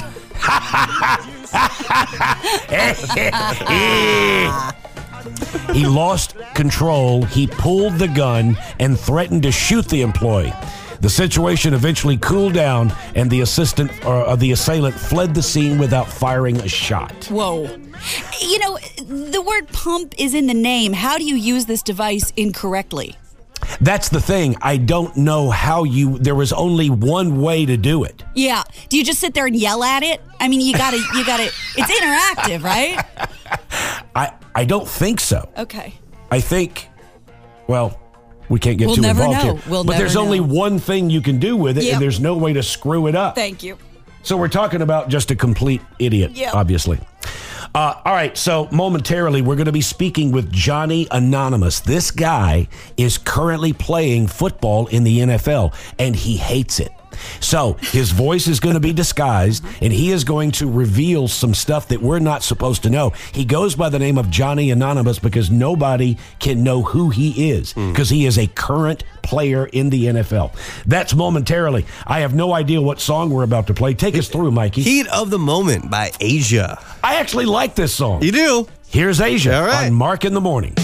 He lost control. He pulled the gun and threatened to shoot the employee. The situation eventually cooled down, and the assistant or uh, the assailant fled the scene without firing a shot. Whoa. You know, the word pump is in the name. How do you use this device incorrectly? That's the thing. I don't know how you. There was only one way to do it. Yeah. Do you just sit there and yell at it? I mean, you gotta, you gotta. It's interactive, right? I I don't think so. Okay. I think. Well, we can't get We'll too never involved know. here. We'll but never there's only know. one thing you can do with it, Yep. and there's no way to screw it up. Thank you. So we're talking about just a complete idiot, Yep. obviously. Uh, all right, so momentarily we're going to be speaking with Johnny Anonymous. This guy is currently playing football in the N F L, and he hates it. So his voice is going to be disguised, and he is going to reveal some stuff that we're not supposed to know. He goes by the name of Johnny Anonymous because nobody can know who he is, because he is a current player in the N F L. That's momentarily. I have no idea what song we're about to play. Take us through, Mikey. Heat of the Moment by Asia. I actually like this song. You do? Here's Asia All right. on Mark in the Morning.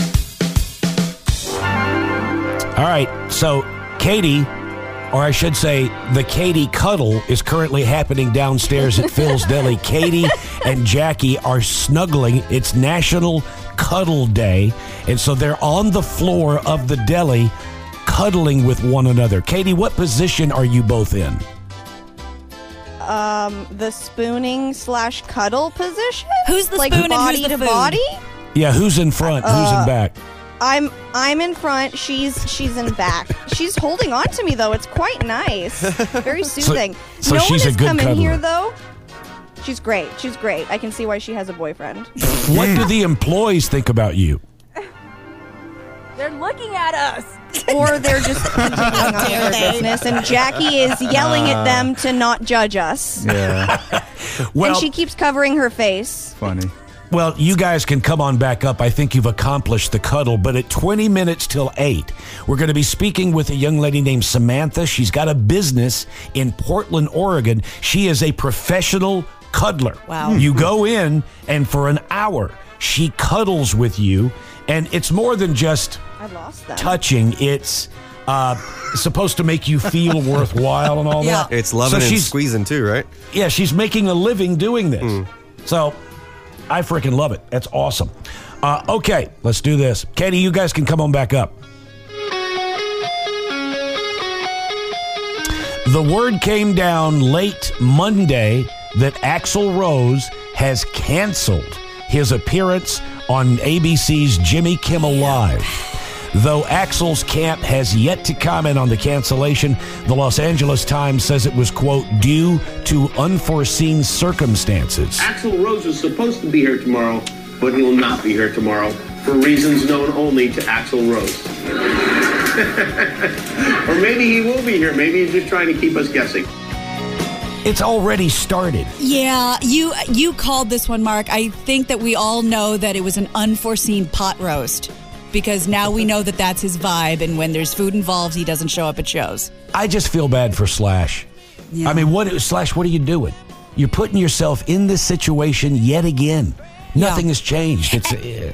All right, so Katie, or I should say the Katie Cuddle, is currently happening downstairs at Phil's Deli. Katie and Jackie are snuggling. It's National Cuddle Day, and so they're on the floor of the deli cuddling with one another. Katie, what position are you both in? Um, the spooning slash cuddle position. Who's the like spoon and body who's the to food? body? Yeah, who's in front? who's Uh, in back? I'm I'm in front. She's she's in back. She's holding on to me though. It's quite nice. Very soothing. so no she's one a has good come in cuddler. here though. She's great. She's great. I can see why she has a boyfriend. What do the employees think about you? They're looking at us. Or they're just continuing on with their business, and Jackie is yelling at them to not judge us. Yeah. Well, and she keeps covering her face. Funny. Well, you guys can come on back up. I think you've accomplished the cuddle. But at twenty minutes till eight, we're going to be speaking with a young lady named Samantha. She's got a business in Portland, Oregon. She is a professional cuddler. Wow. You go in, and for an hour, she cuddles with you. And it's more than just I lost them. touching. It's uh, supposed to make you feel worthwhile and all Yeah. that. It's loving So and she's- squeezing too, right? Yeah, she's making a living doing this. So I freaking love it. That's awesome. Uh, okay, let's do this. Katie, you guys can come on back up. The word came down late Monday that Axl Rose has canceled his appearance on A B C's Jimmy Kimmel Live. Though Axl's camp has yet to comment on the cancellation, the Los Angeles Times says it was, quote, due to unforeseen circumstances. Axl Rose was supposed to be here tomorrow, but he will not be here tomorrow for reasons known only to Axl Rose. Or maybe he will be here. Maybe he's just trying to keep us guessing. It's already started. Yeah, you you called this one, Mark. I think that we all know that it was an unforeseen pot roast, because now we know that that's his vibe, and when there's food involved, he doesn't show up at shows. I just feel bad for Slash. Yeah. I mean, what Slash, what are you doing? You're putting yourself in this situation yet again. Nothing has changed. It's uh, Are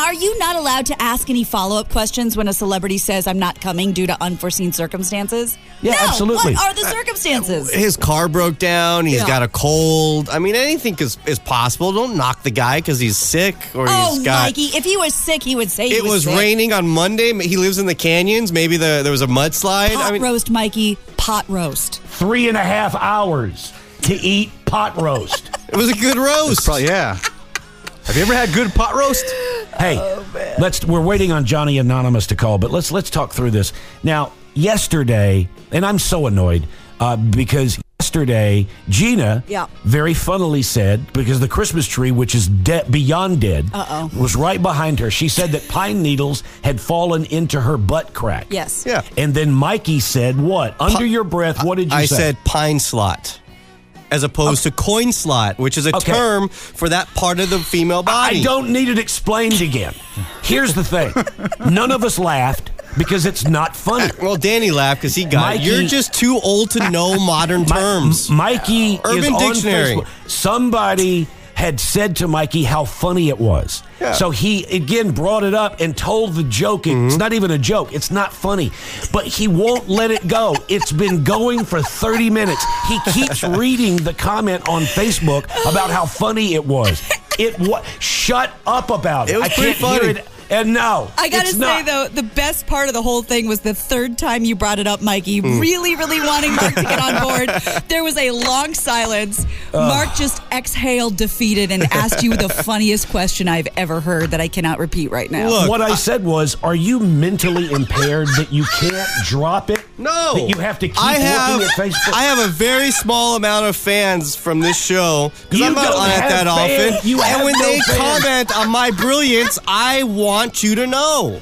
are you not allowed to ask any follow-up questions when a celebrity says, I'm not coming due to unforeseen circumstances? Yeah, no, absolutely. What are the circumstances? His car broke down. He's Yeah. got a cold. I mean, anything is, is possible. Don't knock the guy because he's sick or oh, he's got. Mikey, if he was sick, he would say he It was was sick. raining on Monday. He lives in the canyons. Maybe the, there was a mudslide. Pot I mean, roast, Mikey. Pot roast. Three and a half hours to eat pot roast. It was a good roast. Probably, yeah. Have you ever had good pot roast? Hey, let's. We're waiting on Johnny Anonymous to call, but let's let's talk through this now. Yesterday, and I'm so annoyed uh, because yesterday Gina Yeah. very funnily said, because the Christmas tree, which is de- beyond dead, Uh-oh. was right behind her. She said that pine needles had fallen into her butt crack. Yes. Yeah. And then Mikey said, "What under your breath? What did you I say?" said pine slot. As opposed to coin slot, which is a Okay. term for that part of the female body. I don't need it explained again. Here's the thing: none of us laughed because it's not funny. Well, Danny laughed because he got Mikey- it. You're just too old to know modern Mi- terms. M- Mikey is Urban on Dictionary. Facebook. Somebody had said to Mikey how funny it was. Yeah. So he again brought it up and told the joke. It's not even a joke. It's not funny. But he won't let it go. It's been going for thirty minutes. He keeps reading the comment on Facebook about how funny it was. It was. Shut up about it. It was I can't pretty funny. hear it. And no, I gotta it's say, not. though, the best part of the whole thing was the third time you brought it up, Mikey, Mm. really, really wanting Mark to get on board. There was a long silence. Mark just exhaled defeated and asked you the funniest question I've ever heard that I cannot repeat right now. Look, what I said was, are you mentally impaired that you can't drop it? No. That you have to keep I have, looking at Facebook? I have a very small amount of fans from this show because You I'm not don't on it have that fans. often. You have and when no they fans. comment on my brilliance, I want you to know.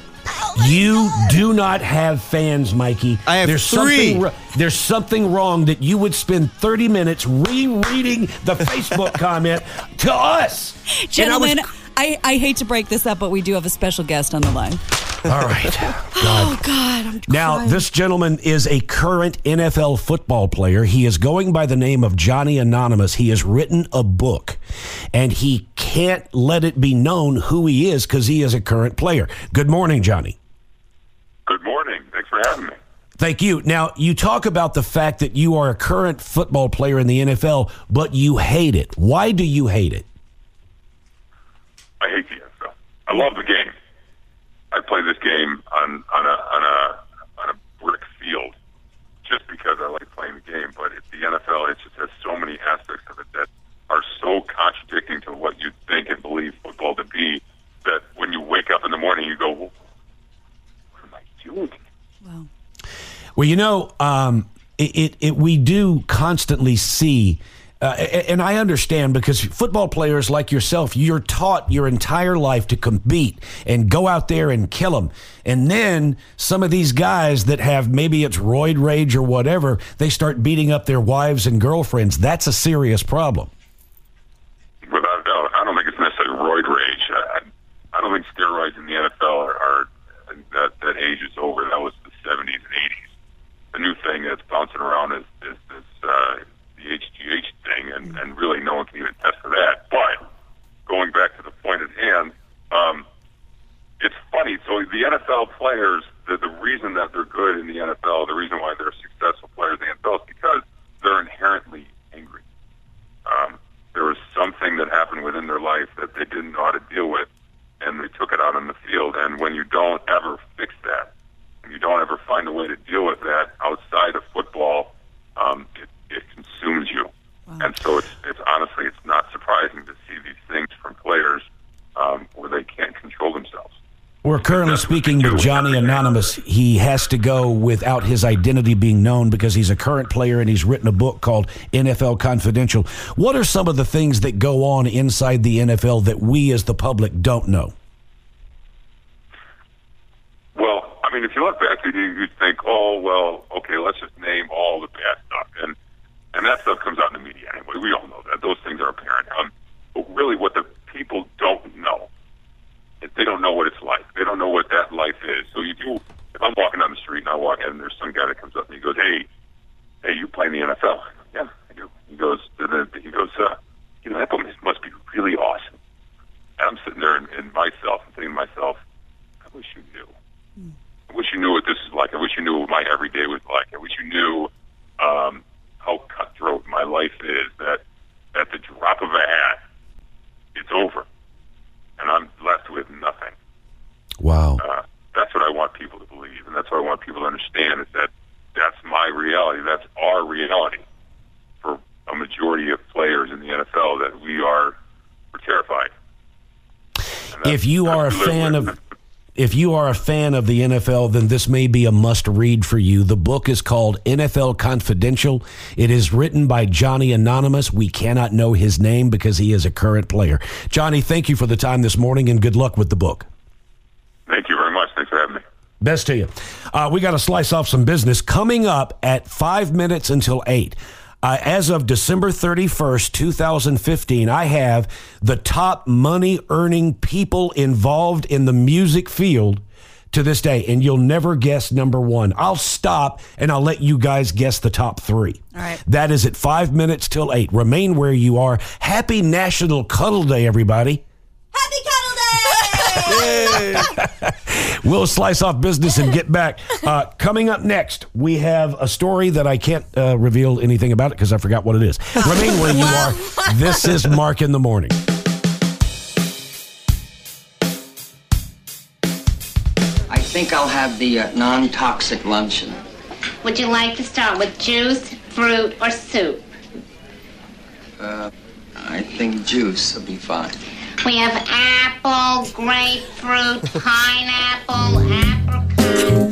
You do not have fans, Mikey. I have there's three. Something, there's something wrong that you would spend thirty minutes rereading the Facebook comment to us. Gentlemen, And I was- I, I hate to break this up, but we do have a special guest on the line. all right. Oh, God. I'm Now, crying. this gentleman is a current N F L football player. He is going by the name of Johnny Anonymous. He has written a book, and he can't let it be known who he is because he is a current player. Good morning, Johnny. Good morning. Thanks for having me. Thank you. Now, you talk about the fact that you are a current football player in the N F L, but you hate it. Why do you hate it? I hate the N F L. I love the game. I play this game on on a on a on a brick field just because I like playing the game. But it's the N F L. It just has so many aspects of it that are so contradicting to what you think and believe football to be that when you wake up in the morning, you go, well, "What am I doing?" Well, you know, um, it, it, it we do constantly see, uh, and I understand because football players like yourself, you're taught your entire life to compete and go out there and kill them. And then some of these guys that have maybe it's roid rage or whatever, they start beating up their wives and girlfriends. That's a serious problem. Without a doubt, I don't think it's necessarily roid rage. I, I don't think steroids in the N F L are, are that that age is over. That was the seventies and eighties. The new thing that's bouncing around is, is this uh, the H G H thing, and, and really no one can even test for that. But going back to the point at hand, um, it's funny. So the N F L players, the, the reason that they're good in the N F L, the reason why they're successful players in the N F L is because they're inherently angry. Um, there was something that happened within their life that they didn't know how to deal with, and they took it out on the field. And when you don't ever fix that, and you don't ever find a way to deal with that outside of football, um, it, it consumes you. Wow. And so it's, it's honestly, it's not surprising to see these things from players um, where they can't control themselves. We're currently speaking with Johnny Anonymous. He has to go without his identity being known because he's a current player and he's written a book called N F L Confidential. What are some of the things that go on inside the N F L that we as the public don't know? Well, I mean, if you look back, you you'd think, oh, well, okay, let's just name all the bad stuff. And and that stuff comes out in the media anyway. We all know that. Those things are apparent. Um, but really what the people don't know, they don't know what it's like. They don't know what that life is. So you do, if I'm walking down the street and I walk in and there's some guy that comes up and he goes, hey, hey, you play in the N F L? Yeah, I do. He goes, he goes, uh, you know, that must be really awesome. And I'm sitting there there in, in myself and thinking to myself, I wish you knew. I wish you knew what this is like. I wish you knew what my everyday was like. I wish you knew um, how cutthroat my life is, that at the drop of a hat, it's over. And I'm left with nothing. Wow. Uh, that's what I want people to believe, and that's what I want people to understand, is that that's my reality. That's our reality for a majority of players in the N F L, that we are we're terrified. If you are a fan of if you are a fan of the N F L, then this may be a must-read for you. The book is called N F L Confidential. It is written by Johnny Anonymous. We cannot know his name because he is a current player. Johnny, thank you for the time this morning, and good luck with the book. Thank you very much. Thanks for having me. Best to you. Uh, we got to slice off some business. Coming up at five minutes until eight. Uh, as of December thirty-first, twenty fifteen, I have the top money-earning people involved in the music field to this day, and you'll never guess number one. I'll stop, and I'll let you guys guess the top three. All right. That is at five minutes till eight. Remain where you are. Happy National Cuddle Day, everybody. Happy Cuddle Day! We'll slice off business and get back. Uh, coming up next, we have a story that I can't uh, reveal anything about it because I forgot what it is. Remain where you are. This is Mark in the Morning. I think I'll have the uh, non-toxic luncheon. Would you like to start with juice, fruit, or soup? Uh, I think juice will be fine. We have apple, grapefruit, pineapple, apricot.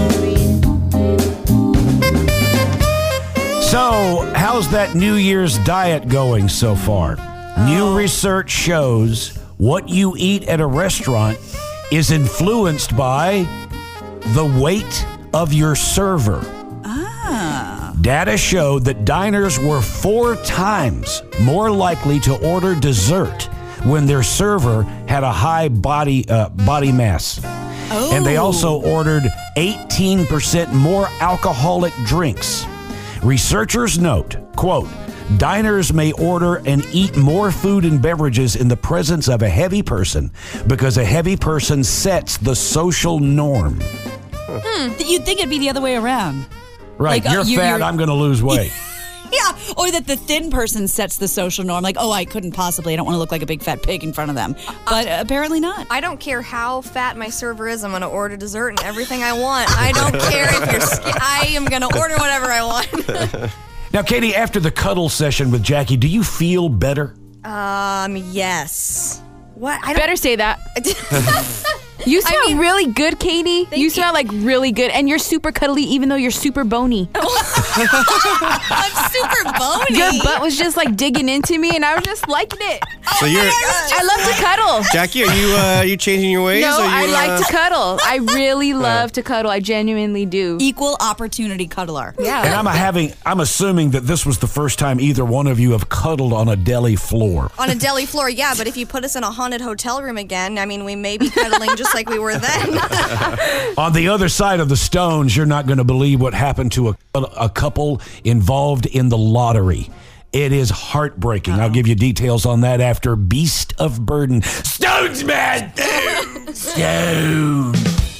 So, how's that New Year's diet going so far? Oh. New research shows what you eat at a restaurant is influenced by the weight of your server. Ah. Data showed that diners were four times more likely to order dessert when their server had a high body uh, body mass. Oh. And they also ordered eighteen percent more alcoholic drinks. Researchers note, quote, diners may order and eat more food and beverages in the presence of a heavy person because a heavy person sets the social norm. Hmm. You'd think it'd be the other way around. Right, Like, uh, you're you- fat, you're- I'm going to lose weight. Yeah, or that the thin person sets the social norm. Like, oh, I couldn't possibly. I don't want to look like a big fat pig in front of them. But uh, apparently not. I don't care how fat my server is. I'm going to order dessert and everything I want. I don't care if you're skinny. I am going to order whatever I want. Now, Katie, after the cuddle session with Jackie, do you feel better? um, yes. What? I don't, Better say that. You smell really good, Katie. You smell like really good, and you're super cuddly, even though you're super bony. I'm super bony. Your butt was just like digging into me, and I was just liking it. So you're, I love to cuddle. Jackie, are you uh, are you changing your ways? No, Are you, I like uh, to cuddle. I really love to cuddle. I genuinely do. Equal opportunity cuddler. Yeah. And I'm having, I'm assuming that this was the first time either one of you have cuddled on a deli floor. on a deli floor, yeah, but if you put us in a haunted hotel room again, I mean, we may be cuddling just like we were then. On the other side of the stones, you're not going to believe what happened to a, a couple involved in the lottery. It is heartbreaking. I'll give you details on that after Beast of Burden. Stones, man! Stone!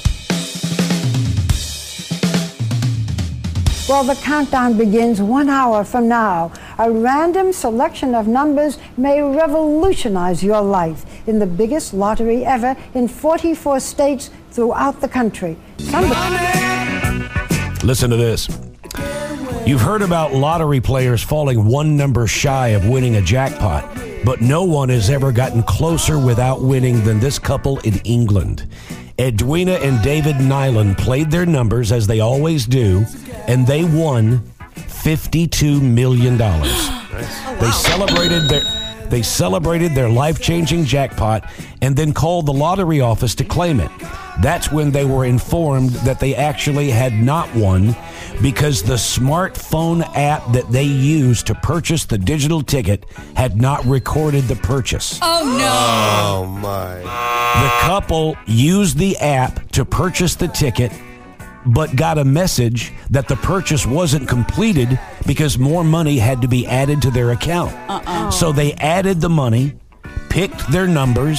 Well, the countdown begins one hour from now. A random selection of numbers may revolutionize your life in the biggest lottery ever in forty-four states throughout the country. Somebody- Listen to this. You've heard about lottery players falling one number shy of winning a jackpot, but no one has ever gotten closer without winning than this couple in England. Edwina and David Nyland played their numbers as they always do, and they won fifty-two million dollars. Oh, They celebrated their they celebrated their life-changing jackpot and then called the lottery office to claim it. That's when they were informed that they actually had not won because the smartphone app that they used to purchase the digital ticket had not recorded the purchase. Oh, no. Oh, my. The couple used the app to purchase the ticket, but got a message that the purchase wasn't completed because more money had to be added to their account. Uh-uh. So they added the money, picked their numbers,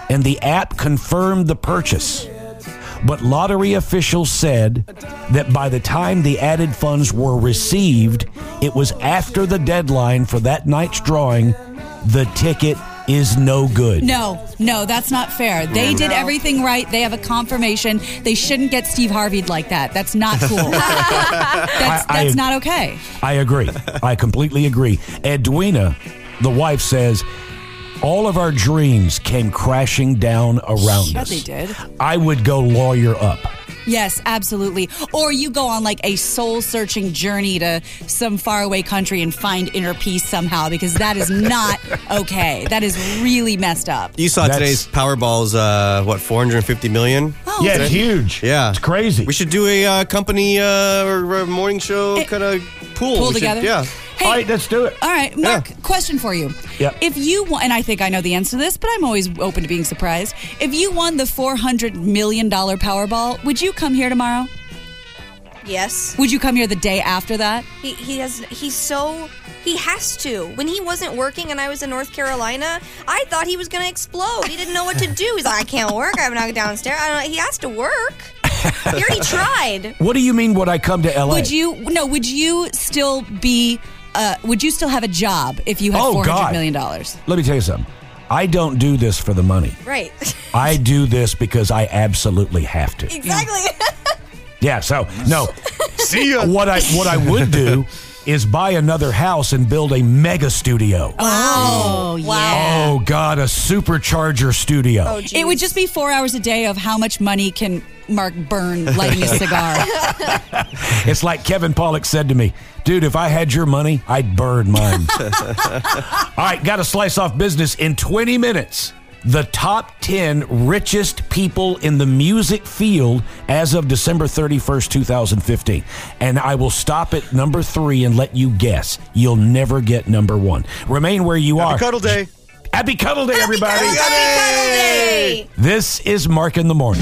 and the app confirmed the purchase. But lottery officials said that by the time the added funds were received, it was after the deadline for that night's drawing. The ticket is no good. No, no, that's not fair. They did everything right. They have a confirmation. They shouldn't get Steve Harvey'd like that. That's not cool. that's I- that's I- not okay. I agree. I completely agree. Edwina, the wife, says, all of our dreams came crashing down around Yeah, us. they did. I would go lawyer up. Yes, absolutely. Or you go on like a soul-searching journey to some faraway country and find inner peace somehow, because that is not okay. That is really messed up. You saw today's Powerball's, uh, what, four hundred fifty million? Oh, Yeah, it's huge. Yeah. It's crazy. We should do a uh, company uh, or, or morning show kind of pool. Pull We should- together? yeah. Hey, all right, let's do it. All right, Mark, question for you. Yep. If you won, and I think I know the answer to this, but I'm always open to being surprised. If you won the four hundred million dollars Powerball, would you come here tomorrow? Yes. Would you come here the day after that? He, he has. He's so. He has to. When he wasn't working and I was in North Carolina, I thought he was going to explode. He didn't know what to do. He's like, I can't work. I have to go downstairs. I don't know. He has to work. He already tried. What do you mean would I come to L A? Would you? No. Would you still be? Uh, would you still have a job if you had Oh, four hundred God. million dollars? Let me tell you something. I don't do this for the money. Right. I do this because I absolutely have to. Exactly. Yeah, so no. See ya. What I what I would do is buy another house and build a mega studio. Oh, yeah. Oh God, a supercharger studio. Oh, it would just be four hours a day of how much money can Mark burn lighting a cigar. It's like Kevin Pollak said to me, dude, if I had your money, I'd burn mine. All right, got to slice off business in twenty minutes. The top ten richest people in the music field as of December thirty-first, twenty fifteen. And I will stop at number three and let you guess. You'll never get number one. Remain where you Happy are. Cuddle Day. Happy Cuddle Day, everybody. Happy Cuddle Day. This is Mark in the Morning.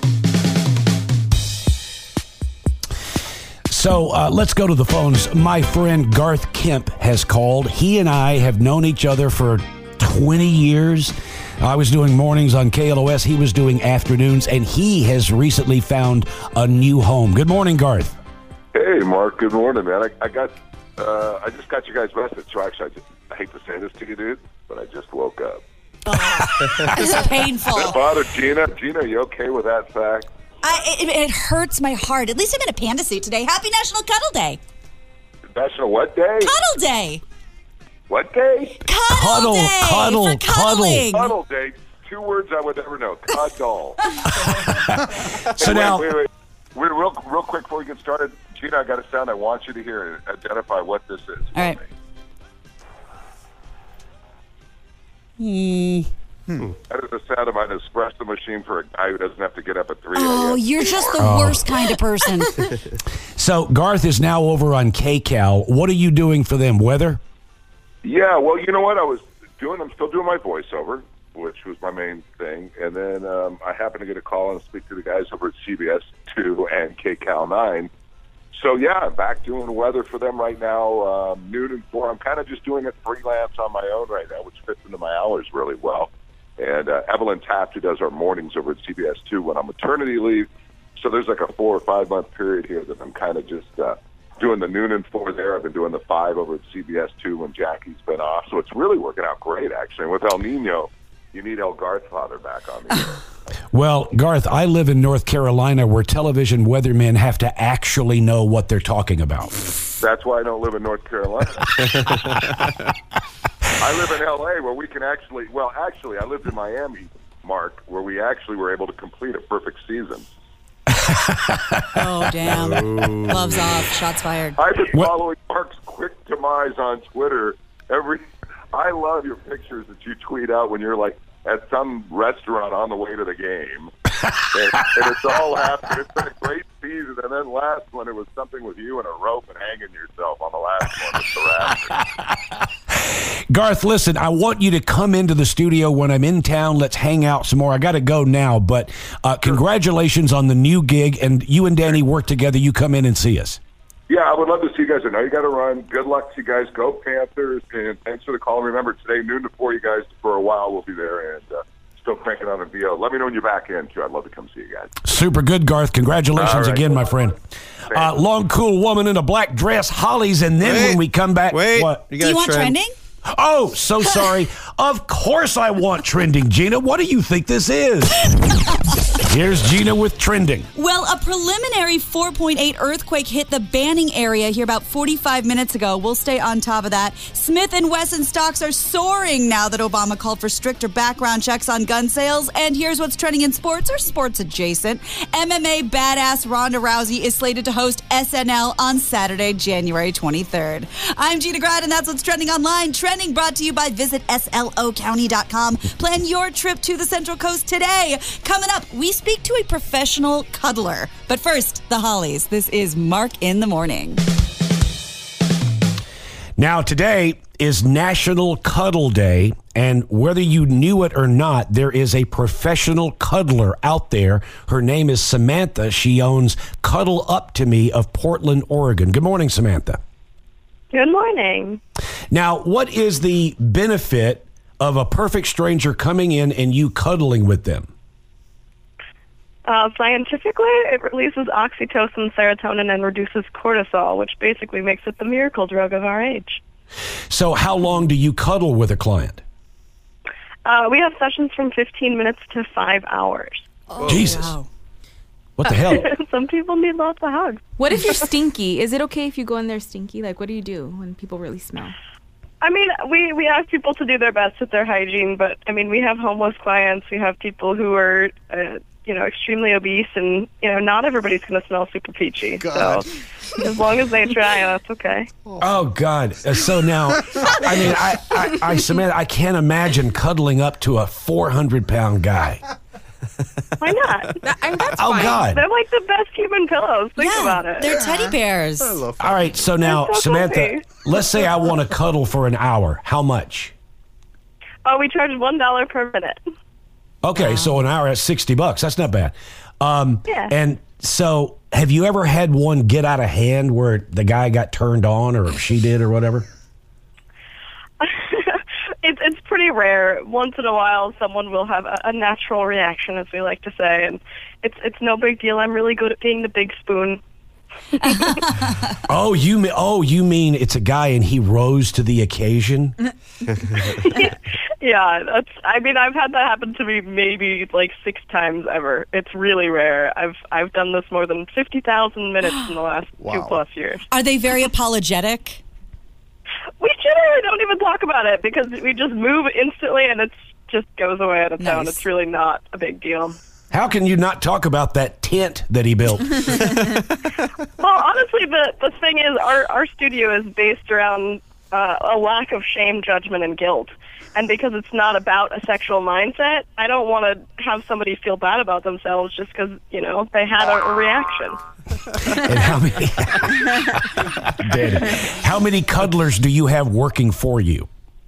So uh, let's go to the phones. My friend Garth Kemp has called. He and I have known each other for twenty years. I was doing mornings on K L O S. He was doing afternoons, and he has recently found a new home. Good morning, Garth. Hey, Mark. Good morning, man. I, I got, uh, I just got your guys' message. So actually, I, just, I hate to say this to you, dude, but I just woke up. It's painful. Did it bother Gina? Gina, are you okay with that fact? I, it, it hurts my heart. At least I'm in a panda suit today. Happy National Cuddle Day. National what day? Cuddle Day. What day? Cuddle, Cuddle, Day cuddle, for cuddling. Cuddle day. Two words I would never know. Cuddle. So Hey, now- wait, wait, wait. Wait, real, real quick before we get started, Gina, I got a sound I want you to hear and identify what this is. All right. Hmm. That is the sound of an espresso machine for a guy who doesn't have to get up at three Oh, a.m. you're just the Oh. worst kind of person. So Garth is now over on K Cal. What are you doing for them? Weather? Yeah, well, you know what? I was doing, I'm still doing my voiceover, which was my main thing. And then um, I happened to get a call and speak to the guys over at C B S two and K Cal nine. So, yeah, I'm back doing weather for them right now, um, noon and four. I'm kind of just doing it freelance on my own right now, which fits into my hours really well. And uh, Evelyn Taft, who does our mornings over at C B S two, went on maternity leave. So there's like a four or five month period here that I'm kind of just uh, doing the noon and four there. I've been doing the five over at C B S two when Jackie's been off. So it's really working out great, actually. And with El Nino, you need El Garthfather back on the air. Well, Garth, I live in North Carolina where television weathermen have to actually know what they're talking about. That's why I don't live in North Carolina. I live in L A where we can actually, well, actually, I lived in Miami, Mark, where we actually were able to complete a perfect season. Oh, damn. Gloves off. Shots fired. I've been following Mark's quick demise on Twitter. Every, I love your pictures that you tweet out when you're like at some restaurant on the way to the game. and, and it's all happened. It's been a great season. And then last one, it was something with you and a rope and hanging yourself on the last one. It's the rafters. Garth, listen, I want you to come into the studio when I'm in town. Let's hang out some more. I got to go now, but uh, congratulations on the new gig. And you and Danny work together. You come in and see us. Yeah, I would love to see you guys. I know you got to run. Good luck to you guys. Go Panthers. And thanks for the call. Remember, today, noon to four, you guys, for a while, we'll be there. And uh, still cranking on the V O. Let me know when you're back in, too. I'd love to come see you guys. Super good, Garth. Congratulations All right. again, my friend. Uh, long, cool woman in a black dress, Hollies, and then Wait, when we come back, wait, what? you got Do you want trend. trending? Oh, so sorry. Of course I want trending, Gina. What do you think this is? Here's Gina with trending. Well, a preliminary four point eight earthquake hit the Banning area here about forty-five minutes ago. We'll stay on top of that. Smith and Wesson stocks are soaring now that Obama called for stricter background checks on gun sales. And here's what's trending in sports or sports adjacent. M M A badass Ronda Rousey is slated to host S N L on Saturday, January twenty-third. I'm Gina Grad, and that's what's trending online. Trending brought to you by visit S L O county dot com. Plan your trip to the Central Coast today. Coming up, we speak to a professional cuddler. But first, the Hollies. This is Mark in the Morning. Now, today is National Cuddle Day, and whether you knew it or not, there is a professional cuddler out there. Her name is Samantha. She owns Cuddle Up to Me of Portland, Oregon. Good morning, Samantha. Good morning. Now, what is the benefit of a perfect stranger coming in and you cuddling with them? Uh, scientifically, it releases oxytocin, serotonin, and reduces cortisol, which basically makes it the miracle drug of our age. So how long do you cuddle with a client? Uh, we have sessions from fifteen minutes to five hours. Oh, Jesus. Wow. What the hell? Some people need lots of hugs. What if you're stinky? Is it okay if you go in there stinky? Like, what do you do when people really smell? I mean, we, we ask people to do their best with their hygiene, but, I mean, we have homeless clients. We have people who are, uh, you know, extremely obese, and, you know, not everybody's going to smell super peachy. God. So as long as they try, that's okay. Oh, God. Uh, So now, I mean, I, I, I, Samantha, I can't imagine cuddling up to a four hundred pound guy. Why not? I mean, that's Oh, fine. God. They're like the best human pillows. Think about it. They're teddy bears. All right, so now, That's so Samantha, comfy. let's say I want to cuddle for an hour. How much? Oh, we charge one dollar per minute. Okay, so an hour at sixty bucks. That's not bad. Um, Yeah. And so, have you ever had one get out of hand where the guy got turned on, or she did, or whatever? It's it's pretty rare. Once in a while, someone will have a, a natural reaction, as we like to say, and it's it's no big deal. I'm really good at being the big spoon. Oh, you mean? Oh, you mean it's a guy and he rose to the occasion? Yeah, that's. I mean, I've had that happen to me maybe like six times ever. It's really rare. I've I've done this more than fifty thousand minutes in the last two plus years. Are they very apologetic? We generally don't even talk about it because we just move instantly and it just goes away out of town. Nice. It's really not a big deal. How can you not talk about that tent that he built? Well, honestly, the the thing is, our our studio is based around uh, a lack of shame, judgment, and guilt. And because it's not about a sexual mindset, I don't want to have somebody feel bad about themselves just because, you know, they had a, a reaction. And how many? Dead. How many cuddlers do you have working for you?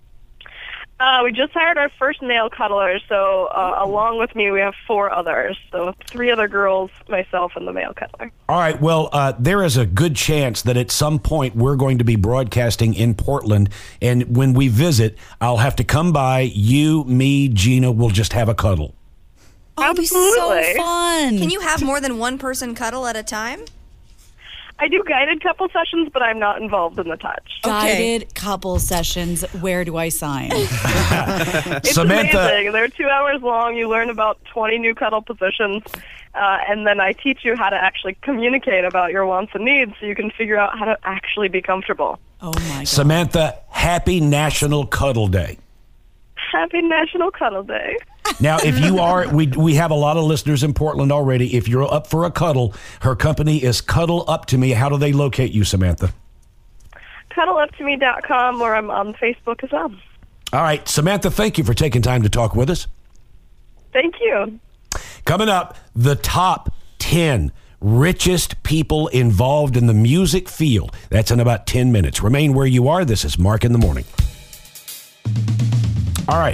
Uh, we just hired our first male cuddler, so uh, along with me, we have four others. So three other girls, myself, and the male cuddler. All right. Well, uh, there is a good chance that at some point we're going to be broadcasting in Portland, and when we visit, I'll have to come by. You, me, Gina will just have a cuddle. Oh, it'd be so Absolutely. fun. Can you have more than one person cuddle at a time? I do guided couple sessions, but I'm not involved in the touch. Guided couple sessions. Where do I sign? It's Samantha- amazing. They're two hours long. You learn about twenty new cuddle positions, uh, and then I teach you how to actually communicate about your wants and needs so you can figure out how to actually be comfortable. Oh, my God. Samantha, happy National Cuddle Day. Happy National Cuddle Day. Now, if you are, we we have a lot of listeners in Portland already. If you're up for a cuddle, her company is Cuddle Up to Me. How do they locate you, Samantha? cuddle up to me dot com, or I'm on Facebook as well. All right, Samantha, thank you for taking time to talk with us. Thank you. Coming up, the top ten richest people involved in the music field. That's in about ten minutes. Remain where you are. This is Mark in the Morning. All right.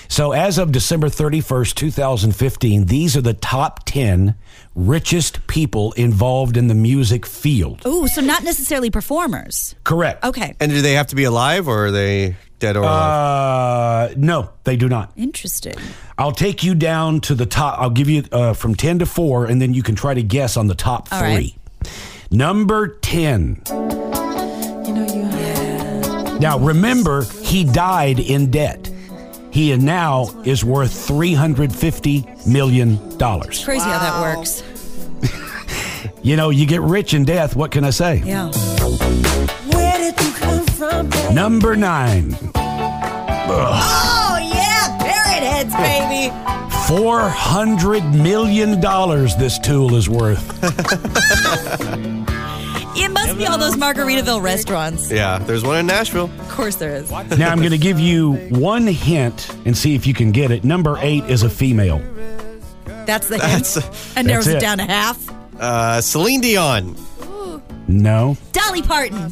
So as of December thirty-first, twenty fifteen, these are the top ten richest people involved in the music field. Ooh, so not necessarily performers. Correct. Okay. And do they have to be alive or are they dead or alive? Uh, no, they do not. Interesting. I'll take you down to the top. I'll give you uh, from ten to four, and then you can try to guess on the top All three. right. Number ten. You know you have. Now, remember, he died in debt. He now is worth three hundred fifty million dollars. Crazy how that works. You know, you get rich in death. What can I say? Yeah. Where did you come from? Number nine. Oh, yeah. Parrot heads, baby. four hundred million dollars this tool is worth. It must be all those Margaritaville restaurants. Yeah, there's one in Nashville. Of course there is. Now, I'm going to give you one hint and see if you can get it. Number eight is a female. That's the That's- hint. And narrows that's it it. down to half. Uh, Celine Dion. No. Dolly Parton.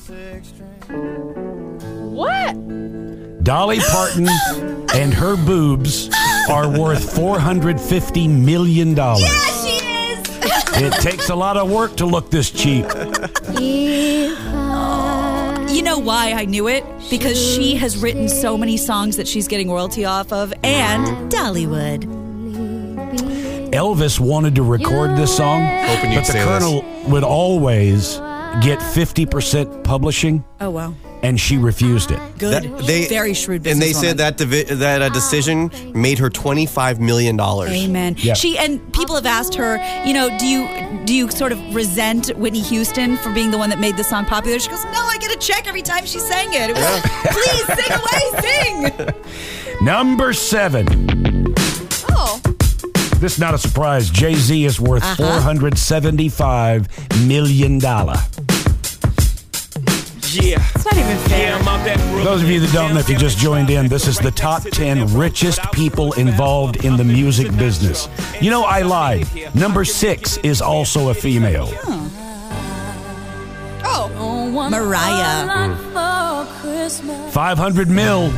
What? Dolly Parton and her boobs are worth four hundred fifty million dollars. Yeah, she is. It takes a lot of work to look this cheap. You know why I knew it? Because she has written so many songs that she's getting royalty off of, and Dollywood. Elvis wanted to record this song, Hoping you'd but the say Colonel would always get fifty percent publishing, Oh, wow. and she refused it. Good. That- they- Very shrewd And they businesswoman. said that divi- that uh, decision made her twenty-five million dollars. Amen. Yeah. She and people have asked her, you know, do you do you sort of resent Whitney Houston for being the one that made the song popular? She goes, no, I get a check every time she sang it. It was, please sing away, sing. Number seven. Oh. This is not a surprise. Jay-Z is worth Uh-huh. four hundred seventy-five million dollars. Yeah. It's not even fair. Yeah, I'm up at Brooklyn. Those of you that don't know, if you just joined in, this is the top ten richest people involved in the music business. You know, I lied. Number six is also a female. Oh. Mariah. five hundred mil.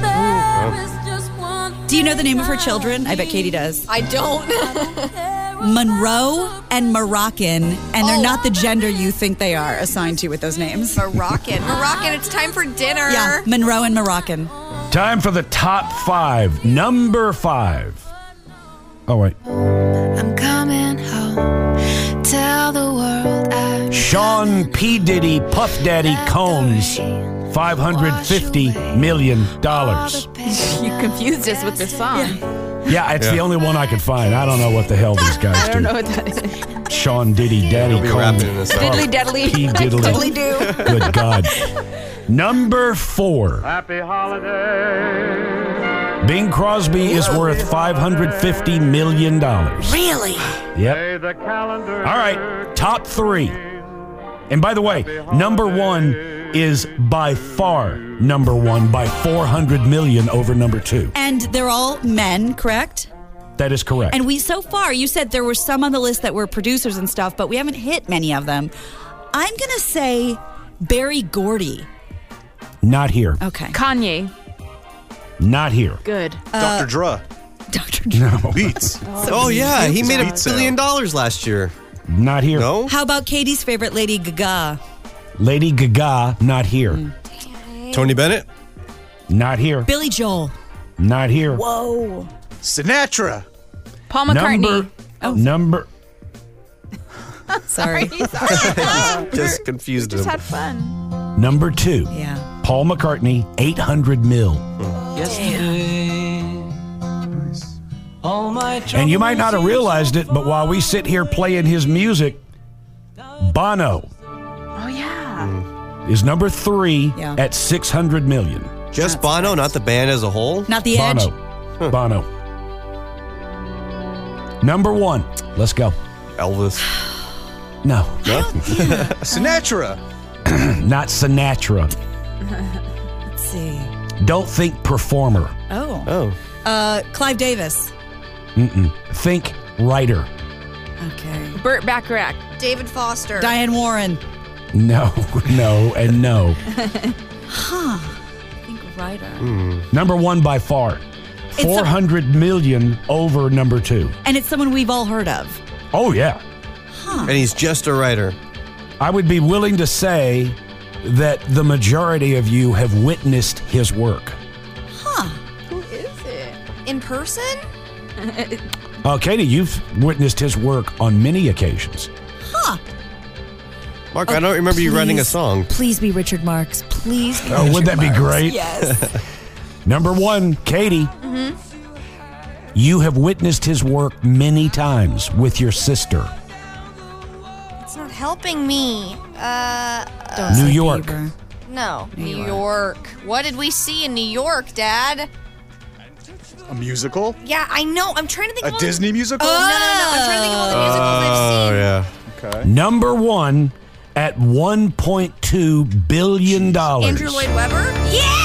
Do you know the name of her children? I bet Katie does. I don't. Monroe and Moroccan, and they're not the gender you think they are assigned to with those names. Moroccan. Moroccan, it's time for dinner. Yeah, Monroe and Moroccan. Time for the top five. Number five. Oh, wait. I'm coming home. Tell the world I Sean P. Diddy Puff Daddy Combs. five hundred fifty million dollars. You confused us with this song. Yeah, it's Yeah. the only one I could find. I don't know what the hell these guys I do. don't know what that is. Sean Diddy Daddy He'll be Combs. rapping in a song. Diddly diddly. P. I Diddly. totally do. Good God. Number four. Happy holiday. Bing Crosby is worth five hundred fifty million dollars. Really? Yep. The calendar. All right, top three. And by the way, number one is by far number one by four hundred million over number two. And they're all men, correct? That is correct. And we, so far, you said there were some on the list that were producers and stuff, but we haven't hit many of them. I'm going to say Berry Gordy. Not here. Okay. Kanye. Not here. Good. Doctor Dre. Doctor No. Beats. Oh, yeah, he made a Beat sound. billion dollars last year. Not here. No? How about Katie's favorite, Lady Gaga? Lady Gaga, not here. Tony Bennett? Not here. Billy Joel. Not here. Whoa. Sinatra. Paul McCartney. Number. Oh. Number. Sorry. Just confused Just him. had fun. Number two. Yeah. Paul McCartney, eight hundred mil. And you might not have realized it, but while we sit here playing his music, Bono Oh, yeah. is number three Yeah. at six hundred million. Just Bono, not the band as a whole? Not the Edge. Bono. Bono. Number one. Let's go. Elvis. No. No? Sinatra. Not Sinatra. Let's see. Don't think performer. Oh. Oh. Uh, Clive Davis. Mm-mm. Think writer. Okay. Burt Bacharach. David Foster. Diane Warren. No, no, and no. Huh. I think writer. Number one by far. four hundred million over number two. And it's someone we've all heard of. Oh, yeah. Huh. And he's just a writer. I would be willing to say that the majority of you have witnessed his work. Huh. Who is it? In person? Uh, Katie, you've witnessed his work on many occasions. Huh. Mark, I don't remember you writing a song. Please be Richard Marx. Please be Oh, Richard would that be Marx. great? Yes. Number one, Katie, Mm-hmm. you have witnessed his work many times with your sister. It's not helping me. Uh, Don't New say York. Bieber. no. New New York. York. What did we see in New York, Dad? A musical? Yeah, I know. I'm trying to think A of all Disney musical? No, no, no. I'm trying to think of all the musicals I've Oh, seen. yeah. Okay. Number one at one point two billion dollars. Andrew Lloyd Webber? Yeah!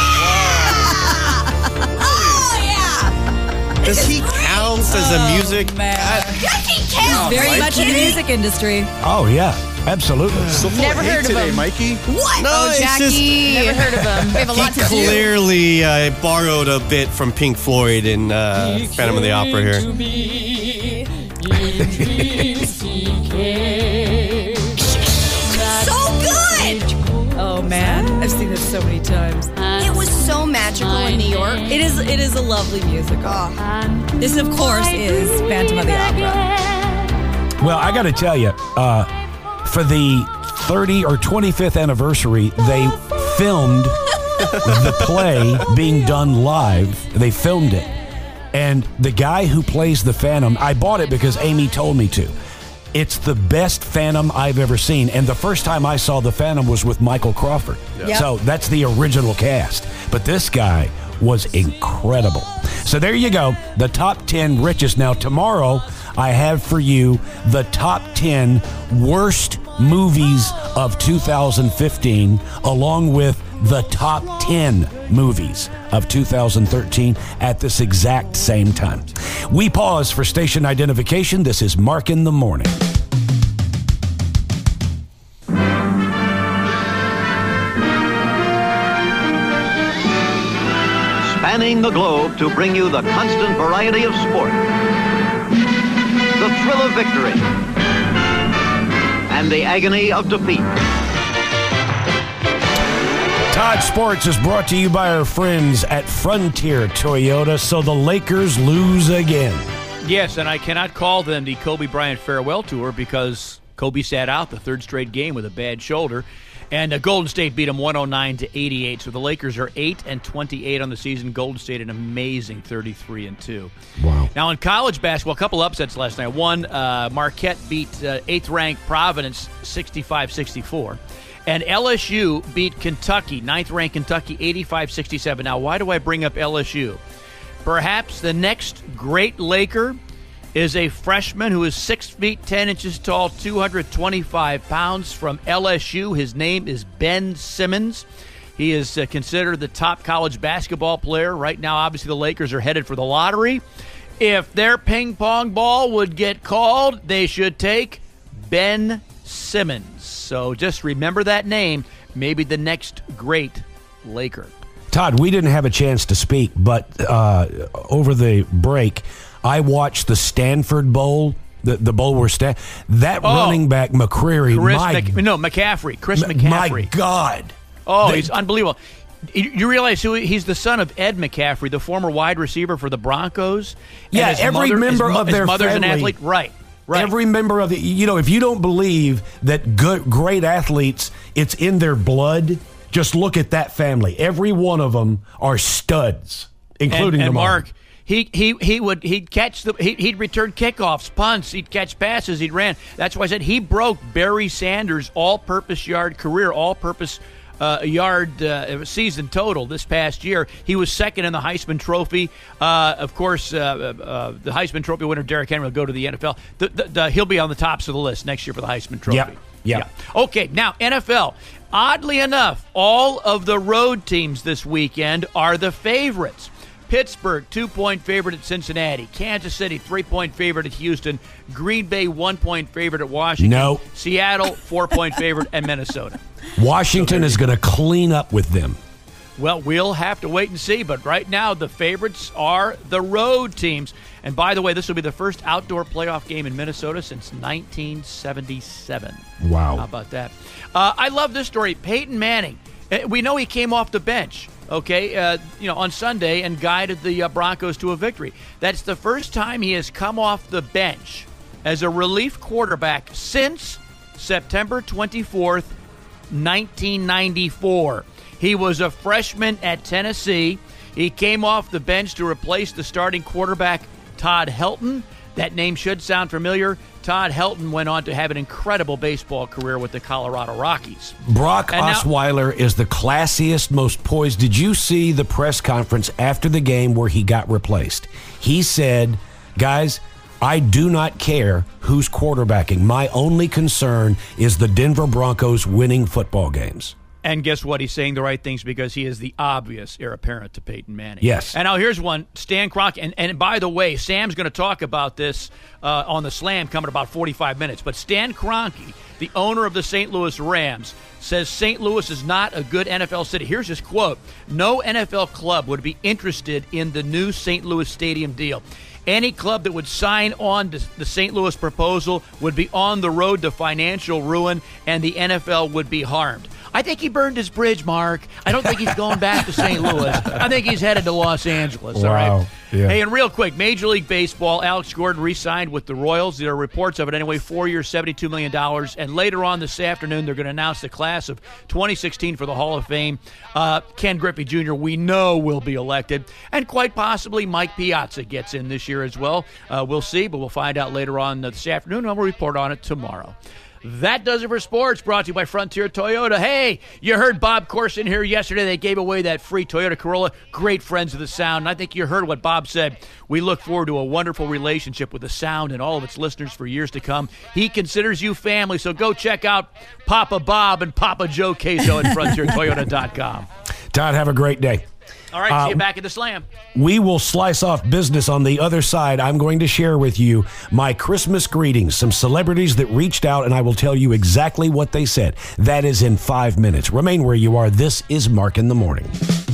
Oh, yeah! Does he count as a music? Yes, he counts! Very Are you much in the kidding? music industry. Oh, yeah, absolutely. So full Never of hate heard of today, him. Mikey. What? No, oh, it's Jackie. Never heard of him. We have a lot He to do. clearly uh, borrowed a bit from Pink Floyd in uh, Phantom of the Opera here. So good! Oh man, I've seen this so many times. It was so magical in New York. It is. It is a lovely musical. This, of course, is Phantom of the Opera. Well, I got to tell you, uh, for the thirtieth or twenty-fifth anniversary, they filmed the play being done live. They filmed it. And the guy who plays the Phantom, I bought it because Amy told me to. It's the best Phantom I've ever seen. And the first time I saw the Phantom was with Michael Crawford. Yep. So that's the original cast. But this guy was incredible. So there you go, the top ten richest. Now, tomorrow, I have for you the top ten worst movies of two thousand fifteen, along with the top ten movies of two thousand thirteen at this exact same time. We pause for station identification. This is Mark in the Morning. Spanning the globe to bring you the constant variety of sport, the thrill of victory, and the agony of defeat. Todd Sports is brought to you by our friends at Frontier Toyota. So the Lakers lose again. Yes, and I cannot call them the Kobe Bryant farewell tour because Kobe sat out the third straight game with a bad shoulder. And uh, Golden State beat them one oh nine to eighty-eight. So the Lakers are eight and twenty-eight on the season. Golden State an amazing thirty-three and two. Wow. Now in college basketball, a couple upsets last night. One, uh, Marquette beat uh, eighth-ranked Providence sixty-five sixty-four. And L S U beat Kentucky, ninth-ranked Kentucky, eighty-five sixty-seven. Now, why do I bring up L S U? Perhaps the next great Laker is a freshman who is six feet ten inches tall, two hundred twenty-five pounds from L S U. His name is Ben Simmons. He is uh, considered the top college basketball player. Right now, obviously, the Lakers are headed for the lottery. If their ping pong ball would get called, they should take Ben Simmons. So just remember that name, maybe the next great Laker. Todd, we didn't have a chance to speak, but uh, over the break, I watched the Stanford Bowl, the, the bowl where Stan, that Oh. running back McCreary, Chris my, Mc, no, McCaffrey. Chris m- McCaffrey. my God. Oh, They- he's unbelievable. You- You realize who he- he's the son of Ed McCaffrey, the former wide receiver for the Broncos. And Yeah, his every mother- member his, mo- of their his mother's family, an athlete, right? Right. Every member of the, you know, if you don't believe that good, great athletes, it's in their blood, just look at that family. Every one of them are studs, including and, and Lamar. Mark. He he he would he'd catch the he, he'd return kickoffs, punts, he'd catch passes, he'd ran. That's why I said he broke Barry Sanders' all-purpose yard career, all-purpose uh, yard uh, season total this past year. He was second in the Heisman Trophy. Uh, of course, uh, uh, the Heisman Trophy winner Derrick Henry will go to the N F L. The, the, the, he'll be on the tops of the list next year for the Heisman Trophy. Yep. Yep. Yeah. Okay, now N F L. Oddly enough, all of the road teams this weekend are the favorites. Pittsburgh, two-point favorite at Cincinnati. Kansas City, three-point favorite at Houston. Green Bay, one-point favorite at Washington. No. Seattle, four-point favorite at Minnesota. Washington is going to clean up with them. Well, we'll have to wait and see, but right now the favorites are the road teams. And by the way, this will be the first outdoor playoff game in Minnesota since nineteen seventy-seven. Wow. How about that? Uh, I love this story. Peyton Manning, uh, we know he came off the bench, okay, uh, you know, on Sunday and guided the uh, Broncos to a victory. That's the first time he has come off the bench as a relief quarterback since September twenty-fourth, nineteen ninety-four. He was a freshman at Tennessee. He came off the bench to replace the starting quarterback, Todd Helton. That name should sound familiar. Todd Helton went on to have an incredible baseball career with the Colorado Rockies. Brock And now- Osweiler is the classiest, most poised. Did you see the press conference after the game where he got replaced? He said, guys, I do not care who's quarterbacking. My only concern is the Denver Broncos winning football games. And guess what? He's saying the right things because he is the obvious heir apparent to Peyton Manning. Yes. And now here's one, Stan Kroenke. And, and by the way, Sam's going to talk about this uh, on the Slam coming in about forty-five minutes. But Stan Kroenke, the owner of the Saint Louis Rams, says Saint Louis is not a good N F L city. Here's his quote. No N F L club would be interested in the new Saint Louis Stadium deal. Any club that would sign on to the Saint Louis proposal would be on the road to financial ruin, and the N F L would be harmed. I think he burned his bridge, Mark. I don't think he's going back to Saint Louis. I think he's headed to Los Angeles. Wow. All right. Yeah. Hey, and real quick, Major League Baseball, Alex Gordon re-signed with the Royals. There are reports of it anyway, four years, seventy-two million dollars. And later on this afternoon, they're going to announce the class of twenty sixteen for the Hall of Fame. Uh, Ken Griffey Junior, we know, will be elected. And quite possibly Mike Piazza gets in this year as well. Uh, we'll see, but we'll find out later on this afternoon, and we'll report on it tomorrow. That does it for sports, brought to you by Frontier Toyota. Hey, you heard Bob Corson here yesterday. They gave away that free Toyota Corolla. Great friends of the sound. And I think you heard what Bob said. We look forward to a wonderful relationship with the sound and all of its listeners for years to come. He considers you family, so go check out Papa Bob and Papa Joe Queso at frontier toyota dot com. Todd, have a great day. All right, Uh, see you back at the Slam. We will slice off business on the other side. I'm going to share with you my Christmas greetings, some celebrities that reached out, and I will tell you exactly what they said. That is in five minutes. Remain where you are. This is Mark in the Morning.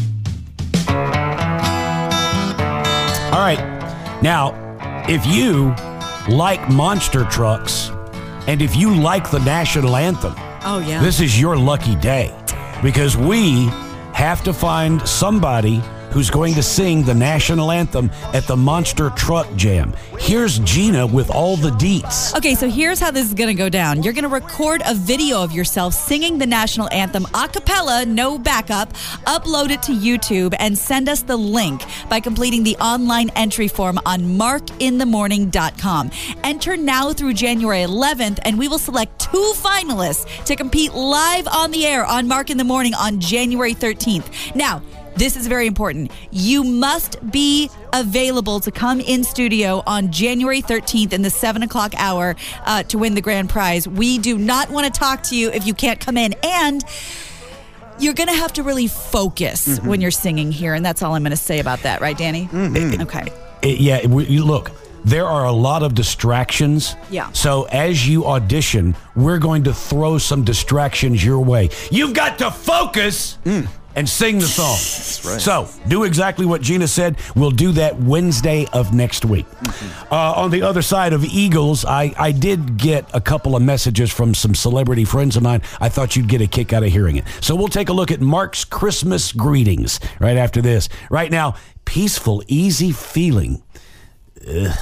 All right. Now, if you like monster trucks and if you like the national anthem, Oh, yeah. this is your lucky day because we have to find somebody who's going to sing the national anthem at the Monster Truck Jam. Here's Gina with all the deets. Okay, so here's how this is going to go down. You're going to record a video of yourself singing the national anthem a cappella, no backup, upload it to YouTube, and send us the link by completing the online entry form on mark in the morning dot com. Enter now through January eleventh, and we will select two finalists to compete live on the air on Mark in the Morning on January thirteenth. Now, this is very important. You must be available to come in studio on January thirteenth in the seven o'clock hour uh, to win the grand prize. We do not want to talk to you if you can't come in. And you're going to have to really focus mm-hmm. when you're singing here. And that's all I'm going to say about that. Right, Danny? Mm-hmm. Okay. It, yeah, we, you look, there are a lot of distractions. Yeah. So as you audition, we're going to throw some distractions your way. You've got to focus. Mm. And sing the song. That's right. So, do exactly what Gina said. We'll do that Wednesday of next week. Mm-hmm. Uh, on the other side of Eagles, I, I did get a couple of messages from some celebrity friends of mine. I thought you'd get a kick out of hearing it. So, we'll take a look at Mark's Christmas greetings right after this. Right now, peaceful, easy feeling. Ugh.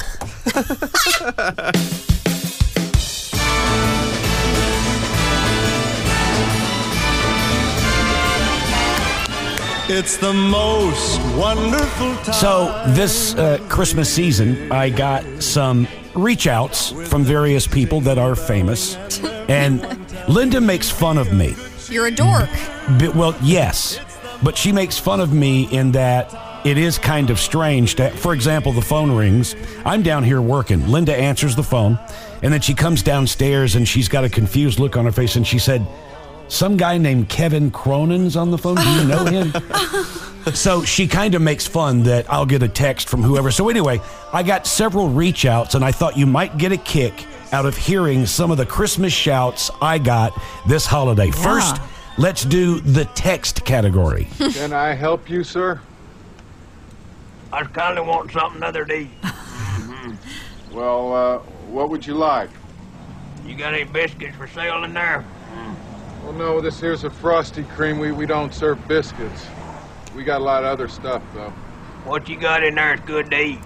It's the most wonderful time. So this uh, Christmas season, I got some reach outs from various people that are famous. And Linda makes fun of me. You're a dork. But, well, yes. But she makes fun of me in that it is kind of strange. To, for example, the phone rings. I'm down here working. Linda answers the phone. And then she comes downstairs and she's got a confused look on her face. And she said, some guy named Kevin Cronin's on the phone. Do you know him? So she kind of makes fun that I'll get a text from whoever. So anyway, I got several reach outs, and I thought you might get a kick out of hearing some of the Christmas shouts I got this holiday. Yeah. First, let's do the text category. Can I help you, sir? I kindly want something other to eat. Well, uh, what would you like? You got any biscuits for sale in there? Well, no, this here's a Frosty Cream. We, we don't serve biscuits. We got a lot of other stuff, though. What you got in there is good to eat.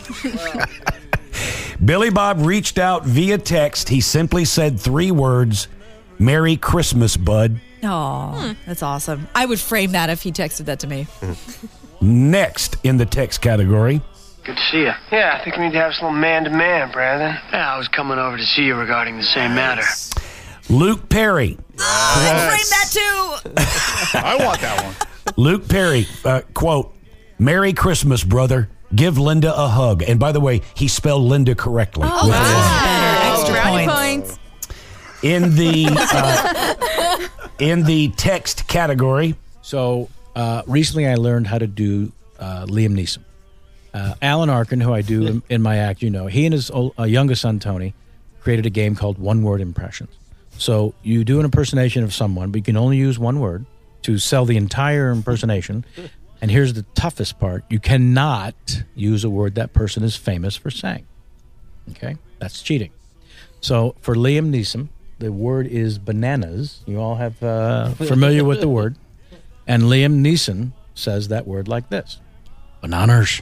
Billy Bob reached out via text. He simply said three words, Merry Christmas, bud. Oh, that's awesome. I would frame that if he texted that to me. Next in the text category. Good to see you. Yeah, I think we need to have some man-to-man, Brandon. Yeah, I was coming over to see you regarding the same matter. Luke Perry. I framed that too. I want that one. Luke Perry, uh, quote, Merry Christmas, brother. Give Linda a hug. And by the way, he spelled Linda correctly. Oh, that's better. Extra Brownie points. points. In the uh, in the text category. So uh, recently I learned how to do uh, Liam Neeson. Uh, Alan Arkin, who I do in, in my act, you know, he and his old, uh, youngest son, Tony, created a game called One Word Impressions. So you do an impersonation of someone, but you can only use one word to sell the entire impersonation. And here's the toughest part. You cannot use a word that person is famous for saying. Okay? That's cheating. So for Liam Neeson, the word is bananas. You all have uh, familiar with the word. And Liam Neeson says that word like this. Bananas.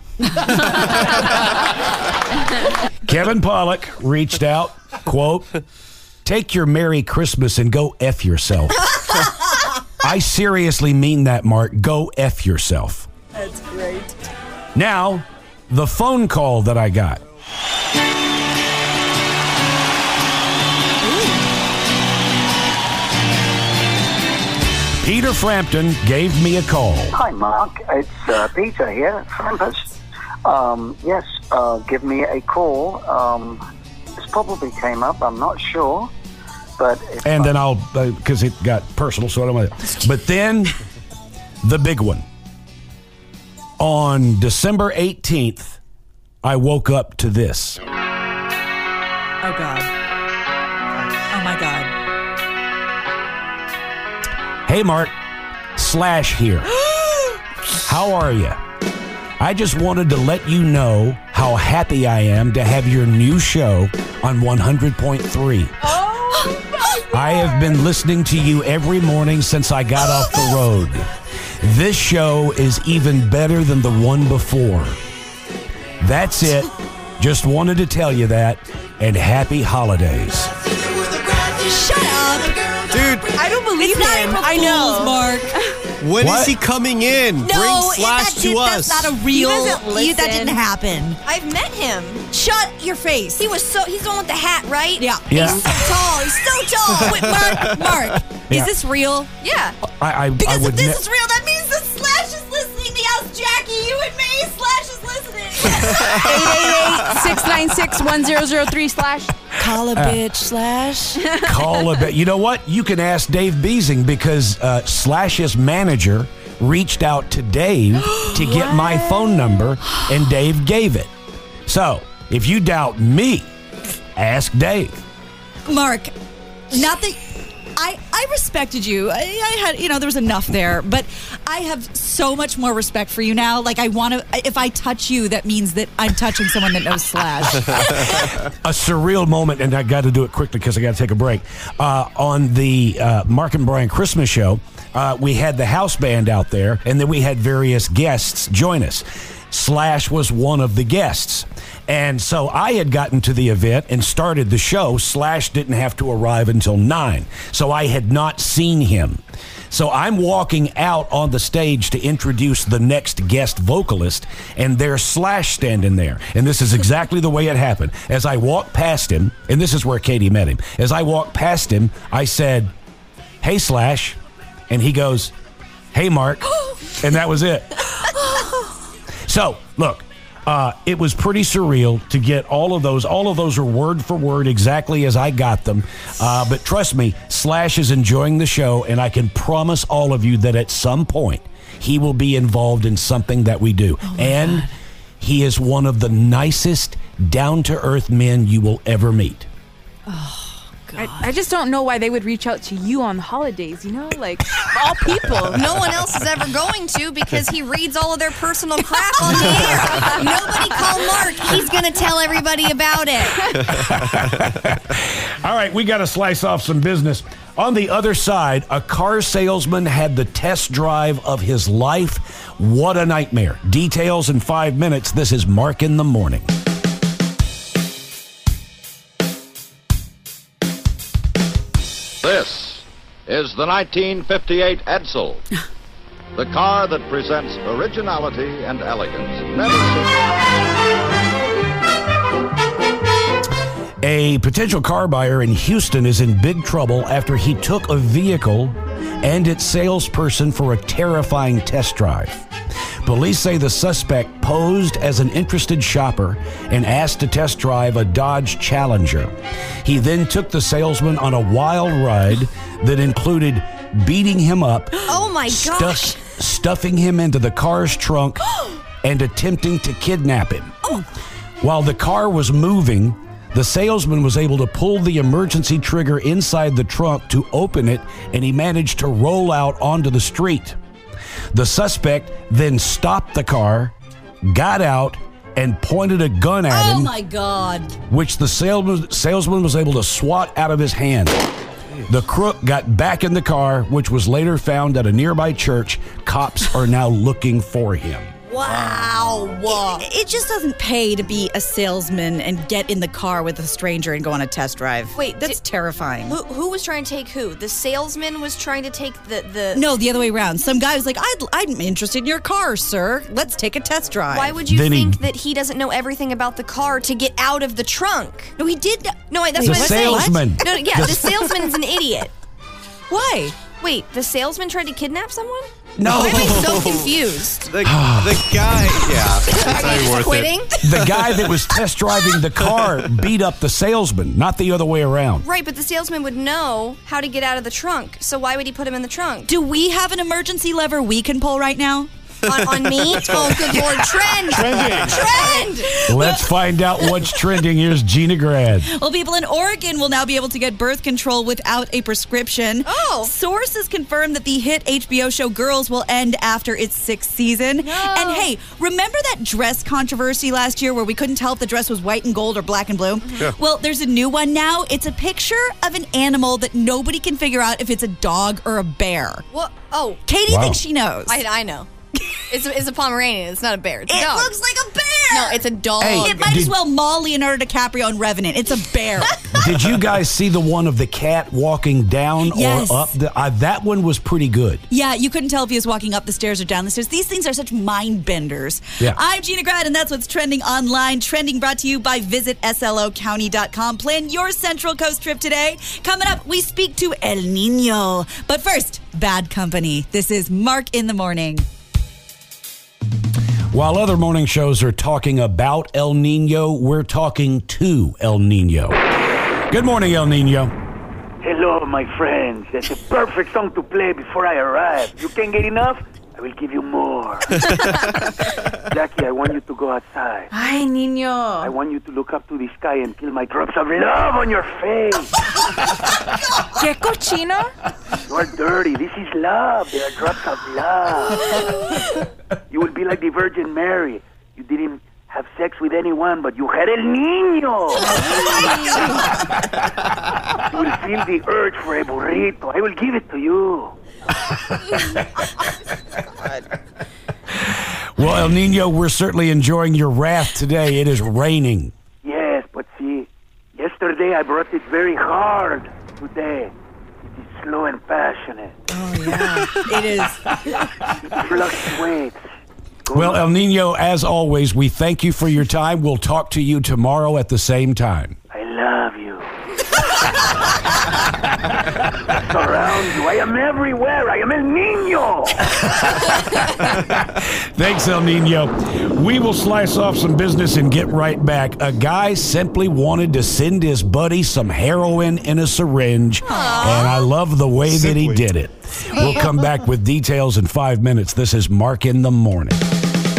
Kevin Pollak reached out, quote, take your Merry Christmas and go F yourself. I seriously mean that, Mark. Go F yourself. That's great. Now, the phone call that I got. Peter Frampton gave me a call. Hi, Mark. It's uh, Peter here, Frampus. Um, yes, uh, give me a call. Um, this probably came up. I'm not sure. But and then I'll, because uh, it got personal, so I don't want to. But then, the big one. On December eighteenth, I woke up to this. Oh, God. Oh, my God. Hey, Mark. Slash here. How are you? I just wanted to let you know how happy I am to have your new show on one hundred point three. Oh. I have been listening to you every morning since I got off the road. This show is even better than the one before. That's it. Just wanted to tell you that, and happy holidays. Shut up. Dude. I don't believe It's not him. April I know. Fools, Mark. When What? is he coming in? No, Bring it- Slash that to did- us. That's not a real. He doesn't you- that listen. didn't happen. I've met him. Shut your face. He was so. He's the one with the hat, right? Yeah. Yeah. He's so tall. He's so tall. Wait, Mark. Mark. Yeah. Is this real? Yeah. I, I, Because I would if this ne- is real, that means that Slash is listening to us, Jackie. You and me. Slash is listening. eight eight eight, six nine six, one zero zero three slash. Call a Uh, bitch, Slash. Call a bit. You know what? You can ask Dave Beasing because uh, Slash's manager reached out to Dave to get my phone number, and Dave gave it. So, if you doubt me, ask Dave. Mark, not that I I respected you. I, I had, you know, there was enough there, but I have so much more respect for you now. Like, I want to. If I touch you, that means that I'm touching someone that knows Slash. A surreal moment, and I got to do it quickly because I got to take a break. Uh, on the uh, Mark and Brian Christmas show, uh, we had the house band out there, and then we had various guests join us. Slash was one of the guests. And so I had gotten to the event and started the show. Slash didn't have to arrive until nine. So I had not seen him. So I'm walking out on the stage to introduce the next guest vocalist, and there's Slash standing there. And this is exactly the way it happened. As I walked past him, and this is where Katie met him. As I walked past him, I said, "Hey, Slash." And he goes, "Hey, Mark." And that was it. So, look, uh, it was pretty surreal to get all of those. All of those are word for word exactly as I got them. Uh, but trust me, Slash is enjoying the show, and I can promise all of you that at some point he will be involved in something that we do. Oh and God. He is one of the nicest, down-to-earth men you will ever meet. Oh, I, I just don't know why they would reach out to you on the holidays, you know? Like, all people. No one else is ever going to because he reads all of their personal crap on the air. Nobody call Mark. He's going to tell everybody about it. All right, we got to slice off some business. On the other side, a car salesman had the test drive of his life. What a nightmare. Details in five minutes. This is Mark in the Morning. This is the nineteen fifty-eight Edsel, the car that presents originality and elegance. Never A potential car buyer in Houston is in big trouble after he took a vehicle and its salesperson for a terrifying test drive. Police say the suspect posed as an interested shopper and asked to test drive a Dodge Challenger. He then took the salesman on a wild ride that included beating him up, Oh my stuff- gosh. stuffing him into the car's trunk, and attempting to kidnap him. While the car was moving, the salesman was able to pull the emergency trigger inside the trunk to open it, and he managed to roll out onto the street. The suspect then stopped the car, got out, and pointed a gun at Oh him, my God. which the salesman, salesman was able to swat out of his hand. The crook got back in the car, which was later found at a nearby church. Cops are now looking for him. Wow. It, it just doesn't pay to be a salesman and get in the car with a stranger and go on a test drive. Wait, that's terrifying. Who, who was trying to take who? The salesman was trying to take the... the No, the other way around. Some guy was like, I'd, I'm interested in your car, sir. Let's take a test drive. Why would you Then he- think that he doesn't know everything about the car to get out of the trunk? No, he did. No, wait, that's The what I'm saying. salesman. No, yeah, The- the salesman's an idiot. Why? Wait, the salesman tried to kidnap someone? No. Why am I so confused? The, the guy, yeah, it's not even worth Quitting? it. The guy that was test driving the car beat up the salesman, not the other way around. Right, but the salesman would know how to get out of the trunk, so why would he put him in the trunk? Do we have an emergency lever we can pull right now? On, on me? Oh, good Lord, trend! Trending. Trend! Let's find out what's trending. Here's Gina Grad. Well, people in Oregon will now be able to get birth control without a prescription. Oh. Sources confirm that the hit H B O show Girls will end after its sixth season. No. And hey, remember that dress controversy last year where we couldn't tell if the dress was white and gold or black and blue? Yeah. Well, there's a new one now. It's a picture of an animal that nobody can figure out if it's a dog or a bear. What? Oh. Katie Wow. thinks she knows. I, I know. It's a, it's a Pomeranian. It's not a bear. It's a it dog. looks like a bear. No, it's a dog. Hey, It might Did- as well maul Leonardo DiCaprio and Revenant. It's a bear. Did you guys see the one of the cat walking down Yes. or up? The, uh, that one was pretty good. Yeah, you couldn't tell if he was walking up the stairs or down the stairs. These things are such mind benders. Yeah. I'm Gina Grad, and that's what's trending online. Trending brought to you by visit S L O county dot com. Plan your Central Coast trip today. Coming up, we speak to El Nino. But first, Bad Company. This is Mark in the Morning. While other morning shows are talking about El Nino, we're talking to El Nino. Good morning, El Nino. Hello, my friends. That's a perfect song to play before I arrive. You can't get enough? I will give you more. Jackie, I want you to go outside. Ay, niño. I want you to look up to the sky and kill my drops of love on your face. ¿Qué cochino? You are dirty. This is love. They are drops of love. You will be like the Virgin Mary. You didn't have sex with anyone, but you had El Nino. You will feel the urge for a burrito. I will give it to you. Well, El Nino, we're certainly enjoying your wrath today. It is raining. Yes, but see, yesterday I brought it very hard. Today, it is slow and passionate. Oh, yeah. It is. It fluctuates. Well, El Nino, as always, we thank you for your time. We'll talk to you tomorrow at the same time. I love you. Around you. I am everywhere. I am El Nino. Thanks, El Nino. We will slice off some business and get right back. A guy simply wanted to send his buddy some heroin in a syringe, and I love the way that he did it. We'll come back with details in five minutes. This is Mark in the Morning.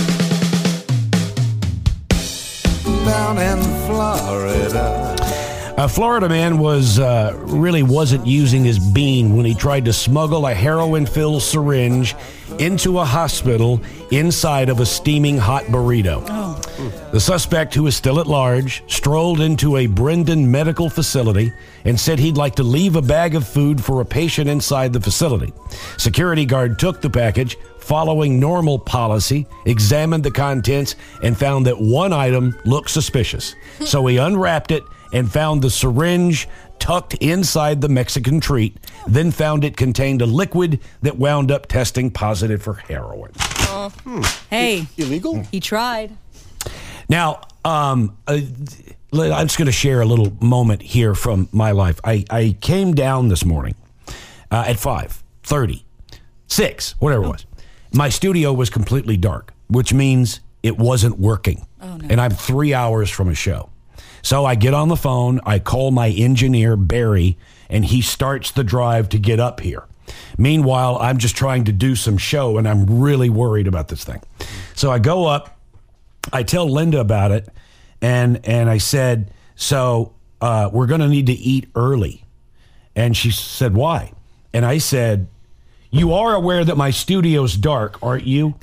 Down in Florida. A Florida man was uh, really wasn't using his bean when he tried to smuggle a heroin-filled syringe into a hospital inside of a steaming hot burrito. Oh. The suspect, who is still at large, strolled into a Brendan medical facility and said he'd like to leave a bag of food for a patient inside the facility. Security guard took the package, following normal policy, examined the contents, and found that one item looked suspicious. So he unwrapped it and found the syringe tucked inside the Mexican treat, then found it contained a liquid that wound up testing positive for heroin. Uh, hey. Illegal? He tried. Now, um, uh, I'm just going to share a little moment here from my life. I, I came down this morning uh, at five thirty, six, whatever it was. My studio was completely dark, which means it wasn't working. Oh, no. And I'm three hours from a show. So I get on the phone, I call my engineer, Barry, and he starts the drive to get up here. Meanwhile, I'm just trying to do some show, and I'm really worried about this thing. So I go up, I tell Linda about it, and and I said, so uh, we're going to need to eat early. And she said, why? And I said, you are aware that my studio's dark, aren't you?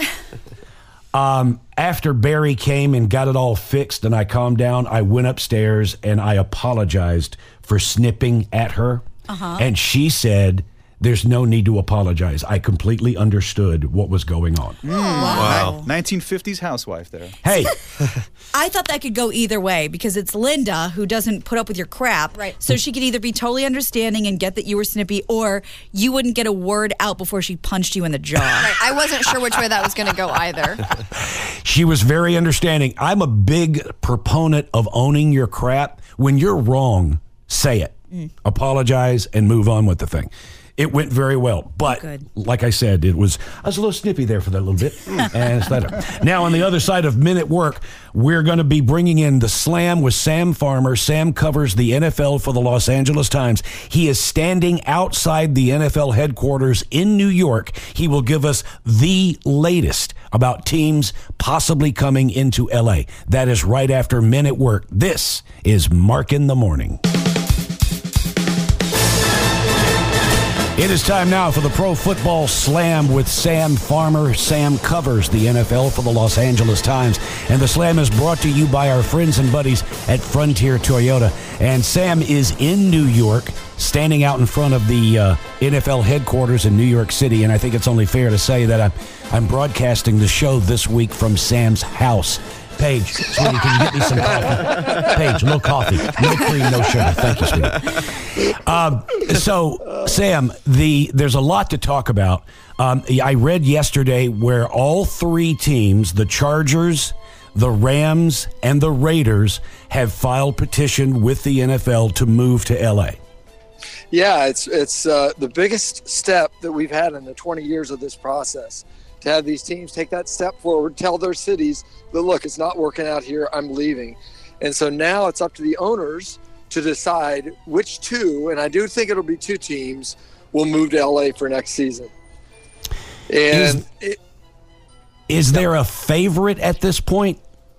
Um, after Barry came and got it all fixed and I calmed down, I went upstairs and I apologized for snipping at her. Uh-huh. And she said, there's no need to apologize. I completely understood what was going on. Mm, wow. nineteen fifties housewife there. Hey. I thought that could go either way because it's Linda who doesn't put up with your crap. Right. So she could either be totally understanding and get that you were snippy, or you wouldn't get a word out before she punched you in the jaw. Right. I wasn't sure which way that was going to go either. She was very understanding. I'm a big proponent of owning your crap. When you're wrong, say it. Mm. Apologize and move on with the thing. It went very well, but Good. like I said, it was I was a little snippy there for that little bit. And it's that. Now, on the other side of Men at Work, we're going to be bringing in the Slam with Sam Farmer. Sam covers the N F L for the Los Angeles Times. He is standing outside the N F L headquarters in New York. He will give us the latest about teams possibly coming into L A. That is right after Men at Work. This is Mark in the Morning. It is time now for the Pro Football Slam with Sam Farmer. Sam covers the N F L for the Los Angeles Times. And the Slam is brought to you by our friends and buddies at Frontier Toyota. And Sam is in New York, standing out in front of the uh, N F L headquarters in New York City. And I think it's only fair to say that I'm, I'm broadcasting the show this week from Sam's house. Paige, sweetie, can you get me some coffee? Paige, no coffee, no cream, no sugar. Thank you, sweetie. Um, so, Sam, the there's a lot to talk about. Um, I read yesterday where all three teams, the Chargers, the Rams, and the Raiders, have filed petition with the N F L to move to L A. Yeah, it's it's uh, the biggest step that we've had in the twenty years of this process. To have these teams take that step forward, tell their cities that, look, it's not working out here, I'm leaving. And so now it's up to the owners to decide which two, and I do think it'll be two teams, will move to L A for next season. And Is, it, is there a favorite at this point?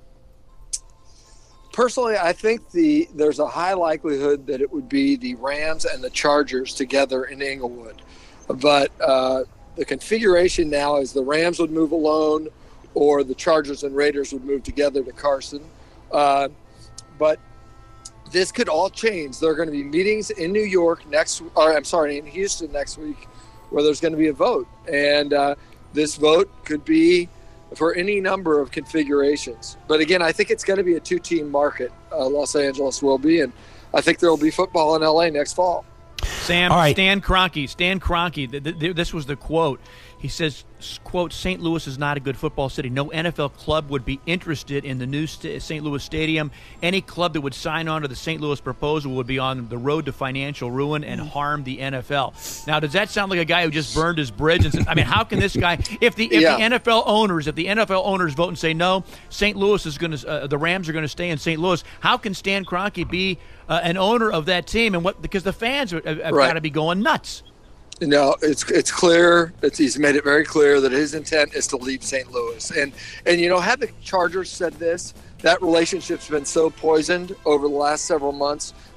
personally, I think the there's a high likelihood that it would be the Rams and the Chargers together in Inglewood. But uh, the configuration now is the Rams would move alone, or the Chargers and Raiders would move together to Carson. Uh, but this could all change. There are going to be meetings in New York next, or I'm sorry, in Houston next week, where there's going to be a vote. And uh, this vote could be for any number of configurations. But again, I think it's going to be a two-team market. Uh, Los Angeles will be, and I think there will be football in L A next fall. Sam, right. Stan Kroenke, Stan Kroenke, th- th- this was the quote. He says, quote, Saint Louis is not a good football city. No N F L club would be interested in the new st- Saint Louis Stadium. Any club that would sign on to the Saint Louis proposal would be on the road to financial ruin and harm the N F L. Now, does that sound like a guy who just burned his bridge? And said, I mean, how can this guy, if the if Yeah. the N F L owners, if the N F L owners vote and say no, Saint Louis is going to, uh, the Rams are going to stay in Saint Louis, how can Stan Kroenke be uh, an owner of that team? And what? Because the fans have, have Right. got to be going nuts. No, it's it's clear. It's, he's made it very clear that his intent is to leave Saint Louis. And, and you know, had the Chargers said this, that relationship's been so poisoned over the last several months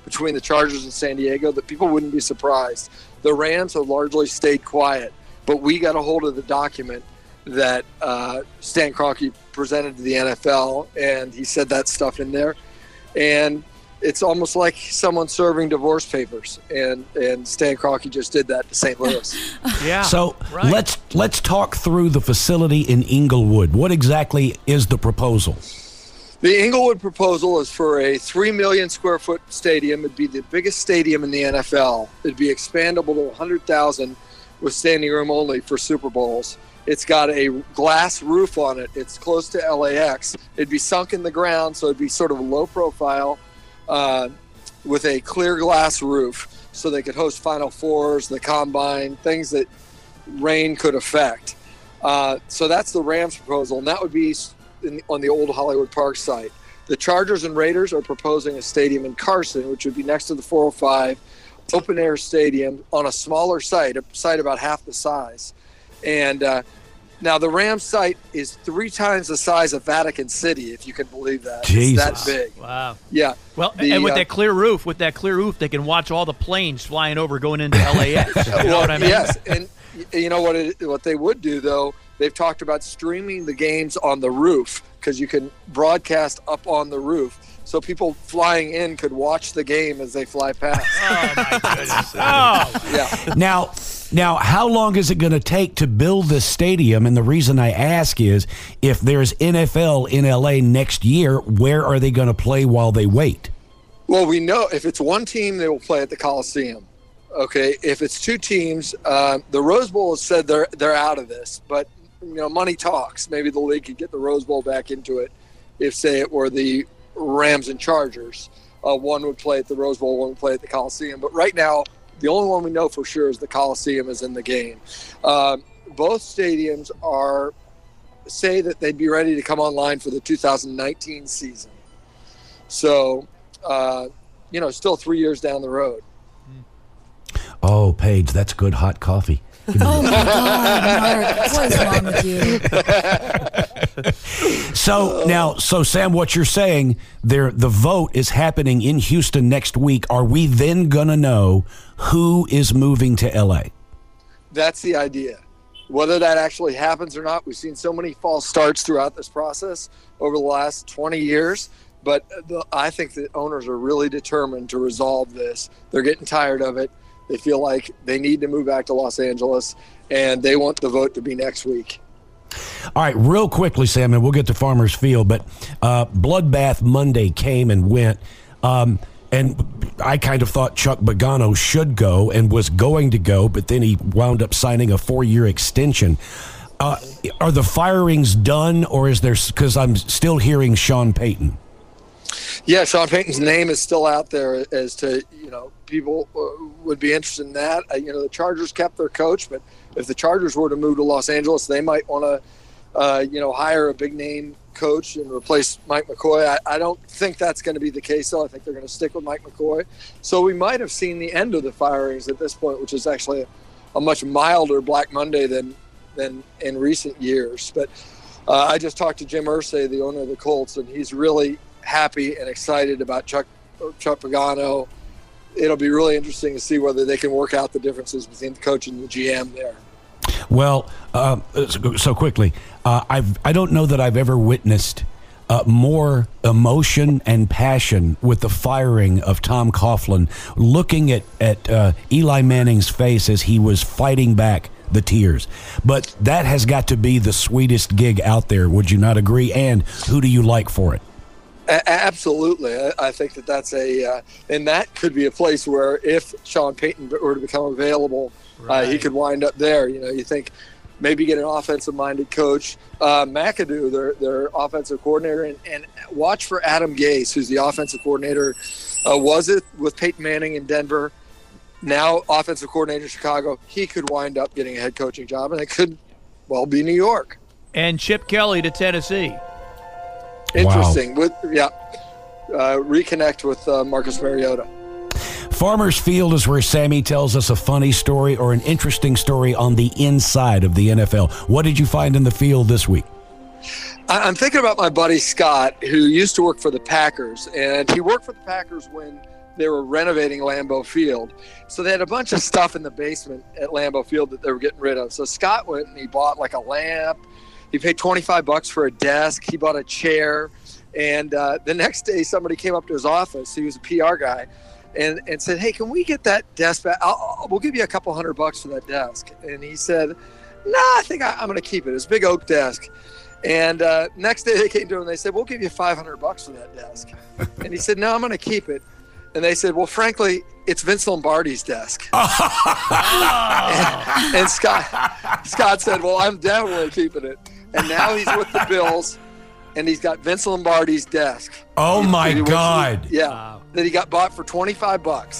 between the Chargers and San Diego that people wouldn't be surprised. The Rams have largely stayed quiet, but we got a hold of the document that uh, Stan Kroenke presented to the N F L, and he said that stuff in there. And it's almost like someone serving divorce papers, and, and Stan Kroenke just did that to Saint Louis. Yeah. So right. let's let's talk through the facility in Inglewood. What exactly is the proposal? The Inglewood proposal is for a three million square foot stadium. It'd be the biggest stadium in the N F L. It'd be expandable to one hundred thousand with standing room only for Super Bowls. It's got a glass roof on it. It's close to L A X. It'd be sunk in the ground, so it'd be sort of low profile uh, with a clear glass roof so they could host Final Fours, the Combine, things that rain could affect. Uh, so that's the Rams proposal, and that would be in, on the old Hollywood Park site. The Chargers and Raiders are proposing a stadium in Carson, which would be next to the four oh five, open-air stadium on a smaller site, a site about half the size. And uh, now the Rams site is three times the size of Vatican City, if you can believe that. Jesus. It's that big. Wow. Yeah. Well, The, and with uh, that clear roof, with that clear roof, they can watch all the planes flying over going into L A X. You know well, what I mean? Yes, and y- you know what? It, what they would do though, they've talked about streaming the games on the roof because you can broadcast up on the roof, so people flying in could watch the game as they fly past. Oh my goodness! Oh, yeah. Now, now, how long is it going to take to build this stadium? And the reason I ask is, if there's N F L in L A next year, where are they going to play while they wait? Well, we know if it's one team, they will play at the Coliseum. Okay, if it's two teams, uh, the Rose Bowl has said they're they're out of this, but you know, money talks. Maybe the league could get the Rose Bowl back into it if, say, it were the Rams and Chargers. Uh, one would play at the Rose Bowl, one would play at the Coliseum. But right now, the only one we know for sure is the Coliseum is in the game. Uh, both stadiums are say that they'd be ready to come online for the two thousand nineteen season. So, uh, you know, still three years down the road. Oh, Paige, that's good hot coffee. Oh my God, Mark! What is wrong with you? So now, so Sam, what you're saying there, the vote is happening in Houston next week. Are we then going to know who is moving to L A? That's the idea. Whether that actually happens or not, we've seen so many false starts throughout this process over the last twenty years. But the, I think the owners are really determined to resolve this. They're getting tired of it. They feel like they need to move back to Los Angeles, and they want the vote to be next week. All right, real quickly, Sam, and we'll get to Farmers Field, but uh, Bloodbath Monday came and went, um, and I kind of thought Chuck Pagano should go and was going to go, but then he wound up signing a four-year extension. Uh, are the firings done, or is there, because I'm still hearing Sean Payton? Yeah, Sean Payton's name is still out there as to, you know, people uh, would be interested in that. Uh, you know, the Chargers kept their coach, but if the Chargers were to move to Los Angeles, they might want to, uh, you know, hire a big-name coach and replace Mike McCoy. I, I don't think that's going to be the case, though. I think they're going to stick with Mike McCoy. So we might have seen the end of the firings at this point, which is actually a, a much milder Black Monday than than in recent years. But uh, I just talked to Jim Irsay, the owner of the Colts, and he's really happy and excited about Chuck Chuck Pagano. It'll be really interesting to see whether they can work out the differences between the coach and the G M there. Well, uh, so quickly, uh, I've I don't know that I've ever witnessed uh, more emotion and passion with the firing of Tom Coughlin, looking at at uh, Eli Manning's face as he was fighting back the tears. But that has got to be the sweetest gig out there. Would you not agree? And who do you like for it? A- absolutely. I, I think that that's a, uh, and that could be a place where if Sean Payton were to become available, right. uh, he could wind up there. You know, you think maybe get an offensive-minded coach. Uh, McAdoo, their their offensive coordinator, and, and watch for Adam Gase, who's the offensive coordinator. Uh, was it with Peyton Manning in Denver? Now offensive coordinator in Chicago. He could wind up getting a head coaching job, and it could, well, be New York. And Chip Kelly to Tennessee. Interesting. Wow. With yeah, uh, reconnect with uh, Marcus Mariota. Farmers Field is where Sammy tells us a funny story or an interesting story on the inside of the N F L. What did you find in the field this week? I- I'm thinking about my buddy Scott, who used to work for the Packers, and he worked for the Packers when they were renovating Lambeau Field. So they had a bunch of stuff in the basement at Lambeau Field that they were getting rid of. So Scott went and he bought like a lamp. He paid twenty-five bucks for a desk. He bought a chair. And uh, the next day, somebody came up to his office. He was a P R guy. And, and said, hey, can we get that desk back? I'll, I'll, we'll give you a couple hundred bucks for that desk. And he said, no, nah, I think I, I'm going to keep it. It's a big oak desk. And uh, next day they came to him and they said, we'll give you five hundred bucks for that desk. And he said, no, I'm going to keep it. And they said, well, frankly, it's Vince Lombardi's desk. and, and Scott, Scott said, well, I'm definitely keeping it. And now he's with the Bills, and he's got Vince Lombardi's desk. Oh, He- my he was- God. Yeah. Wow. That he got bought for twenty-five bucks.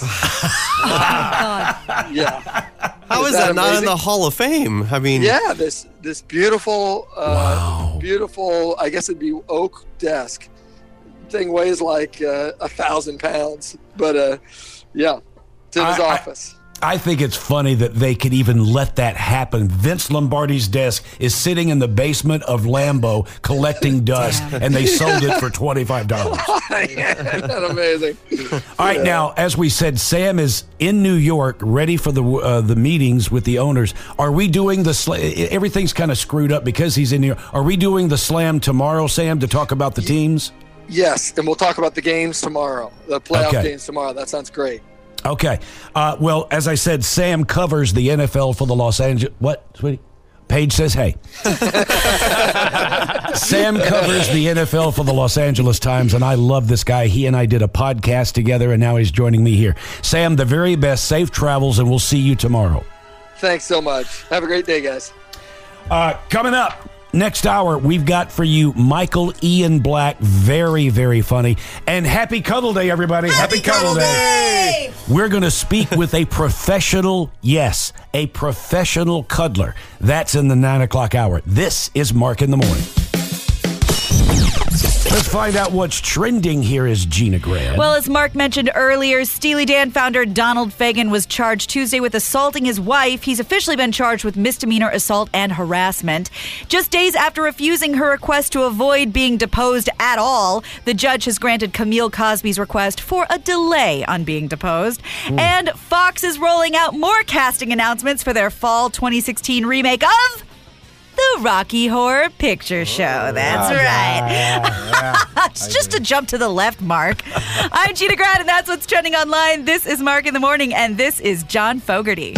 Yeah. How is that, not in the Hall of Fame? I mean, Yeah, this this beautiful, uh, beautiful, I guess it'd be oak desk. Thing weighs like uh, a thousand pounds, but uh, yeah, it's in his I- I- office. I think it's funny that they could even let that happen. Vince Lombardi's desk is sitting in the basement of Lambeau collecting dust, and they sold it for twenty-five dollars. Isn't that amazing? All right, now, as we said, Sam is in New York, ready for the uh, the meetings with the owners. Are we doing the sl- everything's kind of screwed up because he's in here? Are we doing the slam tomorrow, Sam, to talk about the teams? Yes, and we'll talk about the games tomorrow, the playoff Okay. games tomorrow. That sounds great. Okay. Uh, well, as I said, Sam covers the N F L for the Los Angeles. What, sweetie? Paige says, hey. Sam covers the N F L for the Los Angeles Times, and I love this guy. He and I did a podcast together, and now he's joining me here. Sam, the very best. Safe travels, and we'll see you tomorrow. Thanks so much. Have a great day, guys. Uh, coming up. Next hour, we've got for you Michael Ian Black. Very, very funny. And happy Cuddle Day, everybody. Happy, happy Cuddle, Cuddle Day. Day. We're going to speak with a professional, yes, a professional cuddler. That's in the nine o'clock hour. This is Mark in the Morning. Let's find out what's trending here is Gina Graham. Well, as Mark mentioned earlier, Steely Dan founder Donald Fagen was charged Tuesday with assaulting his wife. He's officially been charged with misdemeanor assault and harassment. Just days after refusing her request to avoid being deposed at all, the judge has granted Camille Cosby's request for a delay on being deposed. Mm. And Fox is rolling out more casting announcements for their fall twenty sixteen remake of The Rocky Horror Picture Show. That's right. Yeah, yeah. It's just a jump to the left, Mark. I'm Gina Grad, and that's what's trending online. This is Mark in the Morning, and this is John Fogerty.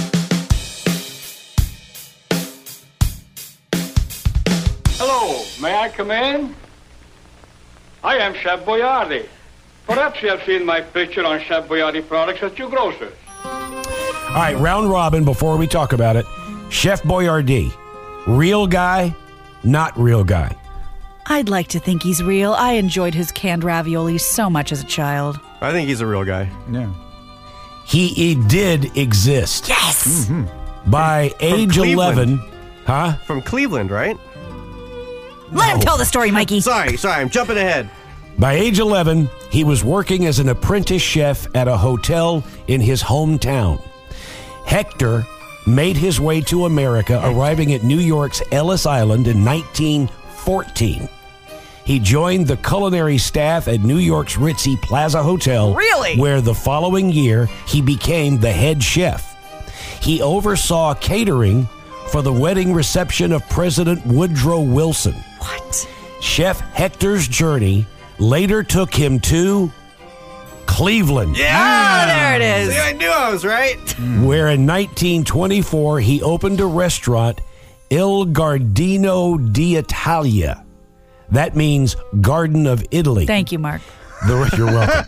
Hello, may I come in? I am Chef Boyardee. Perhaps you have seen my picture on Chef Boyardee products at your grocer's. All right, round robin before we talk about it. Chef Boyardee. Real guy, not real guy. I'd like to think he's real. I enjoyed his canned ravioli so much as a child. I think he's a real guy. Yeah. He, he did exist. Yes! Mm-hmm. By From age Cleveland. eleven. Huh? From Cleveland, right? Let him tell the story, Mikey. Sorry, sorry, I'm jumping ahead. By age eleven, he was working as an apprentice chef at a hotel in his hometown. Hector made his way to America, arriving at New York's Ellis Island in nineteen fourteen. He joined the culinary staff at New York's Ritzy Plaza Hotel, Really? where the following year he became the head chef. He oversaw catering for the wedding reception of President Woodrow Wilson. What? Chef Hector's journey later took him to Cleveland. Ah, there it is. See, I knew I was right. Where in nineteen twenty-four he opened a restaurant, Il Giardino d'Italia. That means Garden of Italy. Thank you, Mark. The, you're welcome.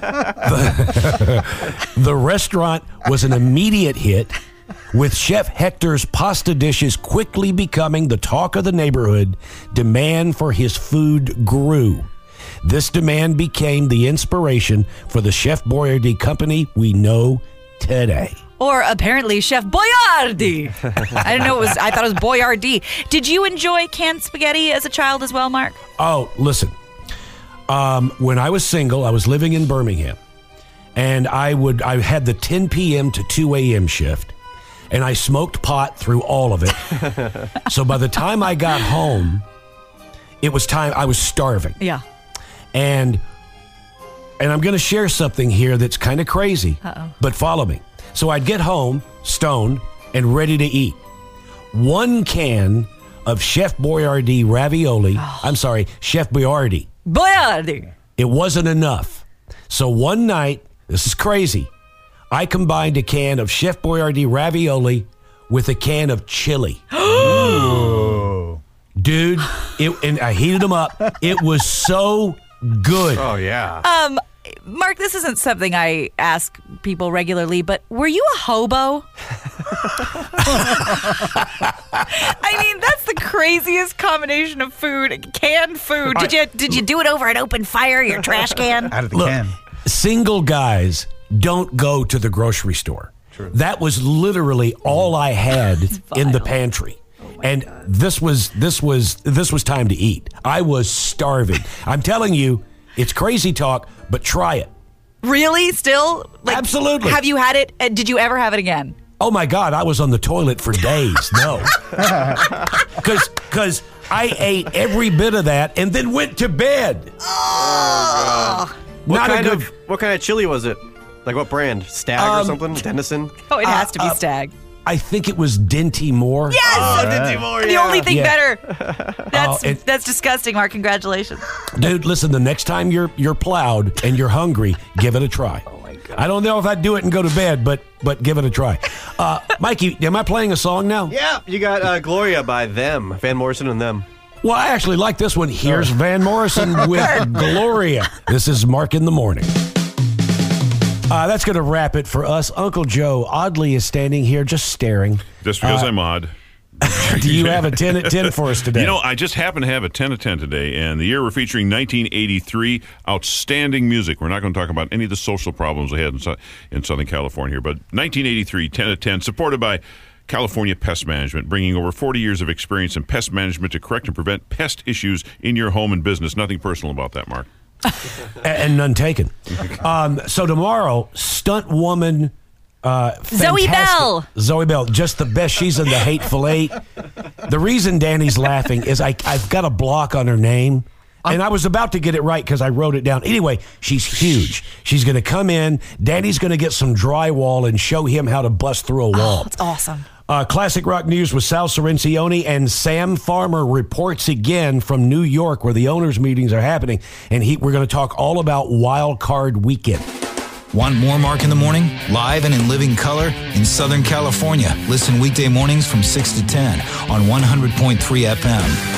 the, the restaurant was an immediate hit, with Chef Hector's pasta dishes quickly becoming the talk of the neighborhood. Demand for his food grew. This demand became the inspiration for the Chef Boyardee company we know today. Or apparently Chef Boyardee. I didn't know it was, I thought it was Boyardee. Did you enjoy canned spaghetti as a child as well, Mark? Oh, listen. Um, when I was single, I was living in Birmingham, and I would I had the ten p.m. to two a.m. shift, and I smoked pot through all of it. So by the time I got home, it was time. I was starving. Yeah. And and I'm going to share something here that's kind of crazy, Uh-oh. but follow me. So I'd get home, stoned, and ready to eat. One can of Chef Boyardee ravioli. Oh. I'm sorry, Chef Boyardee. Boyardee. It wasn't enough. So one night, this is crazy, I combined a can of Chef Boyardee ravioli with a can of chili. Dude, it, and I heated them up. It was so good. Oh, yeah. Um, Mark, this isn't something I ask people regularly, but were you a hobo? I mean, that's the craziest combination of food, canned food. Did you did you do it over an open fire, your trash can? Out of the Look, can. Single guys don't go to the grocery store. True. That was literally all I had in the pantry. And this was this was this was time to eat. I was starving. I'm telling you, it's crazy talk, but try it. Really? Still? Like, Absolutely. Have you had it? Uh, did you ever have it again? Oh my God, I was on the toilet for days. No. Because because I ate every bit of that and then went to bed. Oh, what Not a kind good- of what kind of chili was it? Like what brand? Stag or Um, something? Dennison? Oh, it has to be Uh, uh, Stag. I think it was Dinty Moore. Yes! Oh, Dinty Moore, The yeah. only thing Yeah. better. That's Oh, and- that's disgusting, Mark. Congratulations. Dude, listen, the next time you're you're plowed and you're hungry, give it a try. Oh my God. I don't know if I'd do it and go to bed, but but give it a try. Uh, Mikey, am I playing a song now? Yeah, you got uh, Gloria by Them, Van Morrison and Them. Well, I actually like this one. Here's Van Morrison with Gloria. This is Mark in the Morning. Uh, that's going to wrap it for us. Uncle Joe oddly is standing here just staring. Just because Uh, I'm odd. Do you have a ten at ten for us today? You know, I just happen to have a ten of ten today, and the year we're featuring nineteen eighty-three, outstanding music. We're not going to talk about any of the social problems we had in, Sou- in Southern California here, but nineteen eighty-three, ten of ten, supported by California Pest Management, bringing over forty years of experience in pest management to correct and prevent pest issues in your home and business. Nothing personal about that, Mark. and none taken. Um, so tomorrow, stunt woman uh, Zoe fantastic- Bell. Zoe Bell, just the best. She's in the Hateful Eight. The reason Danny's laughing is I, I've got a block on her name. And I was about to get it right because I wrote it down. Anyway, she's huge. She's going to come in. Danny's going to get some drywall and show him how to bust through a wall. Oh, that's awesome. Uh, Classic Rock News with Sal Sorrentioni, and Sam Farmer reports again from New York where the owners' meetings are happening. And he, we're going to talk all about Wild Card Weekend. Want more Mark in the Morning? Live and in living color in Southern California. Listen weekday mornings from six to ten on one hundred point three F M.